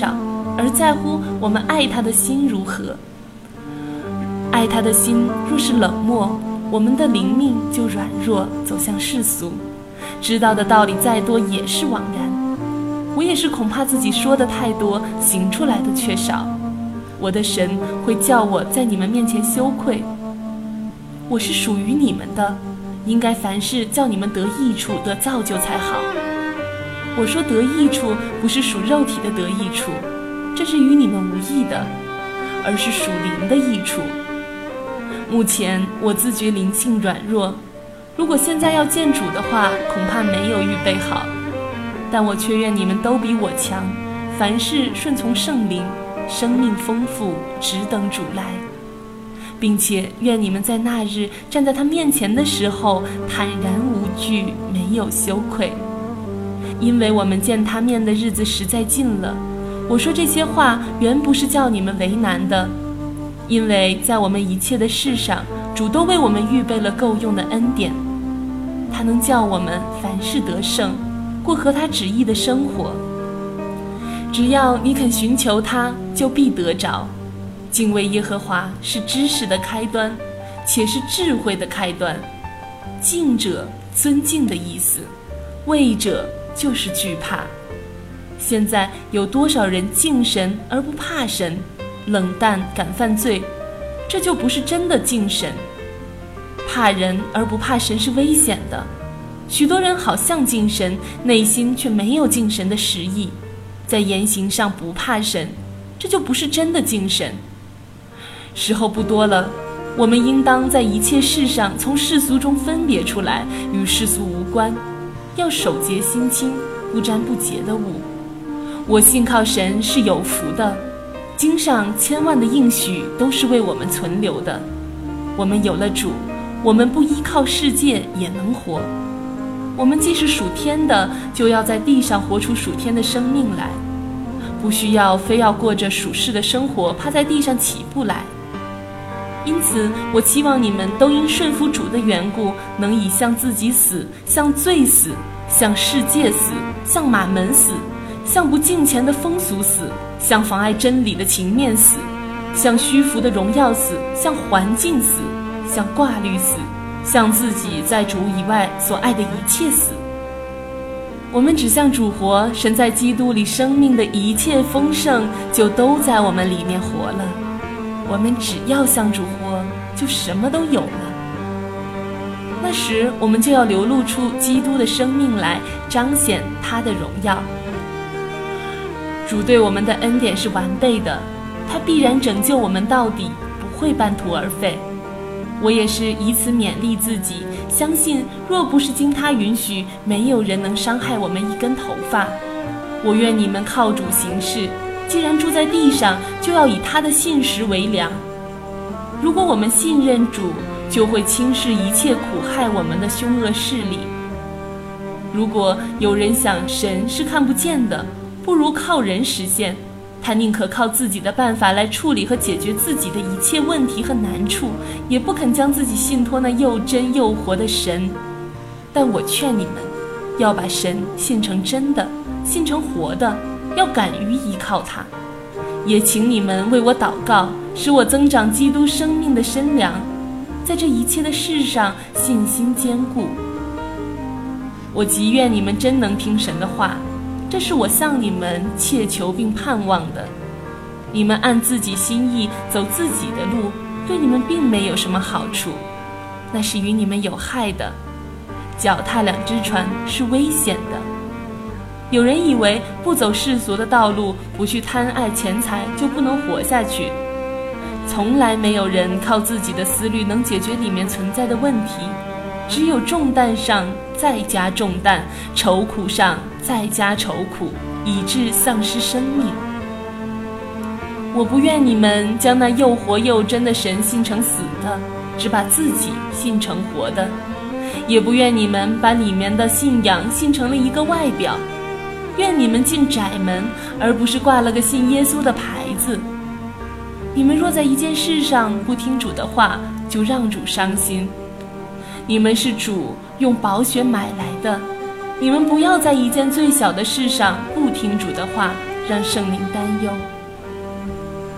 而在乎我们爱他的心如何。爱他的心若是冷漠，我们的灵命就软弱，走向世俗，知道的道理再多也是枉然。我也是恐怕自己说的太多，行出来的却少，我的神会叫我在你们面前羞愧。我是属于你们的，应该凡事叫你们得益处，得造就才好。我说得益处，不是属肉体的得益处，这是与你们无益的，而是属灵的益处。目前我自觉灵性软弱，如果现在要见主的话，恐怕没有预备好。但我却愿你们都比我强，凡事顺从圣灵，生命丰富，只等主来，并且愿你们在那日站在他面前的时候，坦然无惧，没有羞愧。因为我们见他面的日子实在近了。我说这些话原不是叫你们为难的，因为在我们一切的事上，主都为我们预备了够用的恩典，他能叫我们凡事得胜，过合他旨意的生活。只要你肯寻求他，就必得着。敬畏耶和华是知识的开端，且是智慧的开端。敬者，尊敬的意思；畏者，就是惧怕。现在有多少人敬神而不怕神，冷淡敢犯罪，这就不是真的敬神。怕人而不怕神是危险的，许多人好像敬神，内心却没有敬神的实意，在言行上不怕神，这就不是真的敬神。时候不多了，我们应当在一切事上从世俗中分别出来，与世俗无关，要守洁心清，不沾不洁的物。我信靠神是有福的，经上千万的应许都是为我们存留的。我们有了主，我们不依靠世界也能活。我们既是属天的，就要在地上活出属天的生命来，不需要非要过着属世的生活，怕在地上起不来。因此我期望你们都因顺服主的缘故，能以向自己死，向罪死，向世界死，向马门死，向不敬虔的风俗死，向妨碍真理的情面死，向虚浮的荣耀死，向环境死，向挂虑死，向自己在主以外所爱的一切死。我们只向主活，神在基督里生命的一切丰盛就都在我们里面活了。我们只要向主活，就什么都有了。那时我们就要流露出基督的生命来，彰显他的荣耀。主对我们的恩典是完备的，他必然拯救我们到底，不会半途而废。我也是以此勉励自己，相信若不是经他允许，没有人能伤害我们一根头发。我愿你们靠主行事，既然住在地上，就要以他的信实为粮。如果我们信任主，就会轻视一切苦害我们的凶恶势力。如果有人想神是看不见的，不如靠人实现，他宁可靠自己的办法来处理和解决自己的一切问题和难处，也不肯将自己信托那又真又活的神。但我劝你们，要把神信成真的，信成活的，要敢于依靠他。也请你们为我祷告，使我增长基督生命的身量，在这一切的事上信心坚固。我极愿你们真能听神的话，这是我向你们切求并盼望的。你们按自己心意走自己的路，对你们并没有什么好处，那是与你们有害的。脚踏两只船是危险的。有人以为不走世俗的道路，不去贪爱钱财，就不能活下去。从来没有人靠自己的思虑能解决里面存在的问题，只有重担上再加重担，愁苦上再加愁苦，以致丧失生命。我不愿你们将那又活又真的神信成死的，只把自己信成活的，也不愿你们把里面的信仰信成了一个外表。愿你们进窄门，而不是挂了个信耶稣的牌子。你们若在一件事上不听主的话，就让主伤心。你们是主用宝血买来的，你们不要在一件最小的事上不听主的话，让圣灵担忧。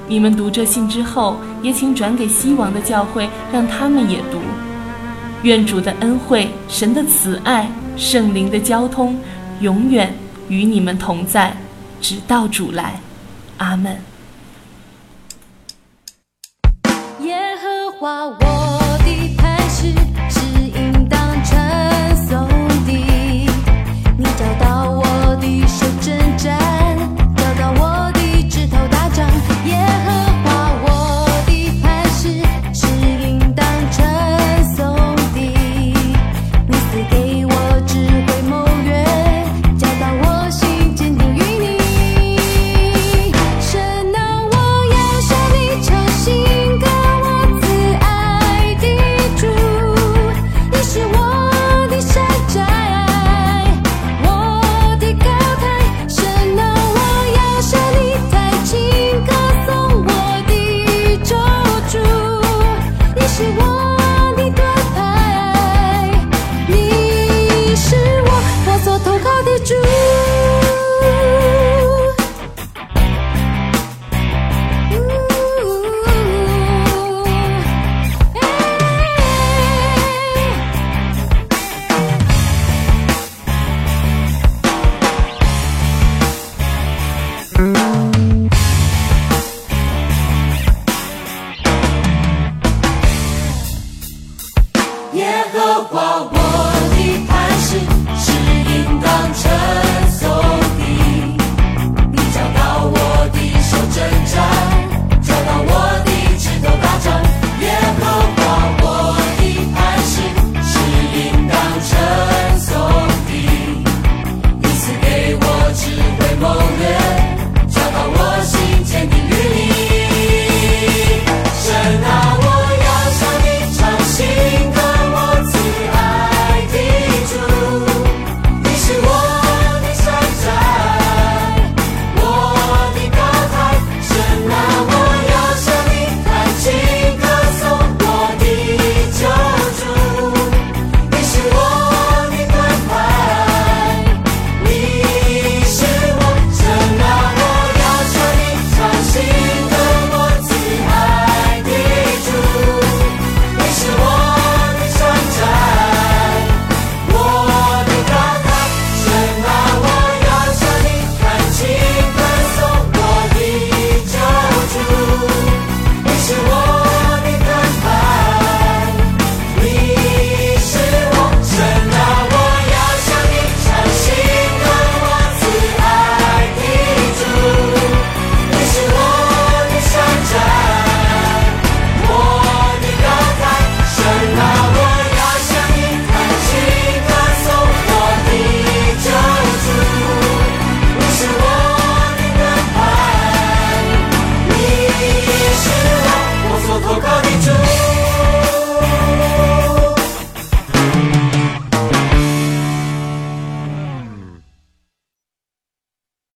你们读这信之后，也请转给西王的教会，让他们也读。愿主的恩惠、神的慈爱、圣灵的交通，永远与你们同在，直到主来。阿们。 耶和华我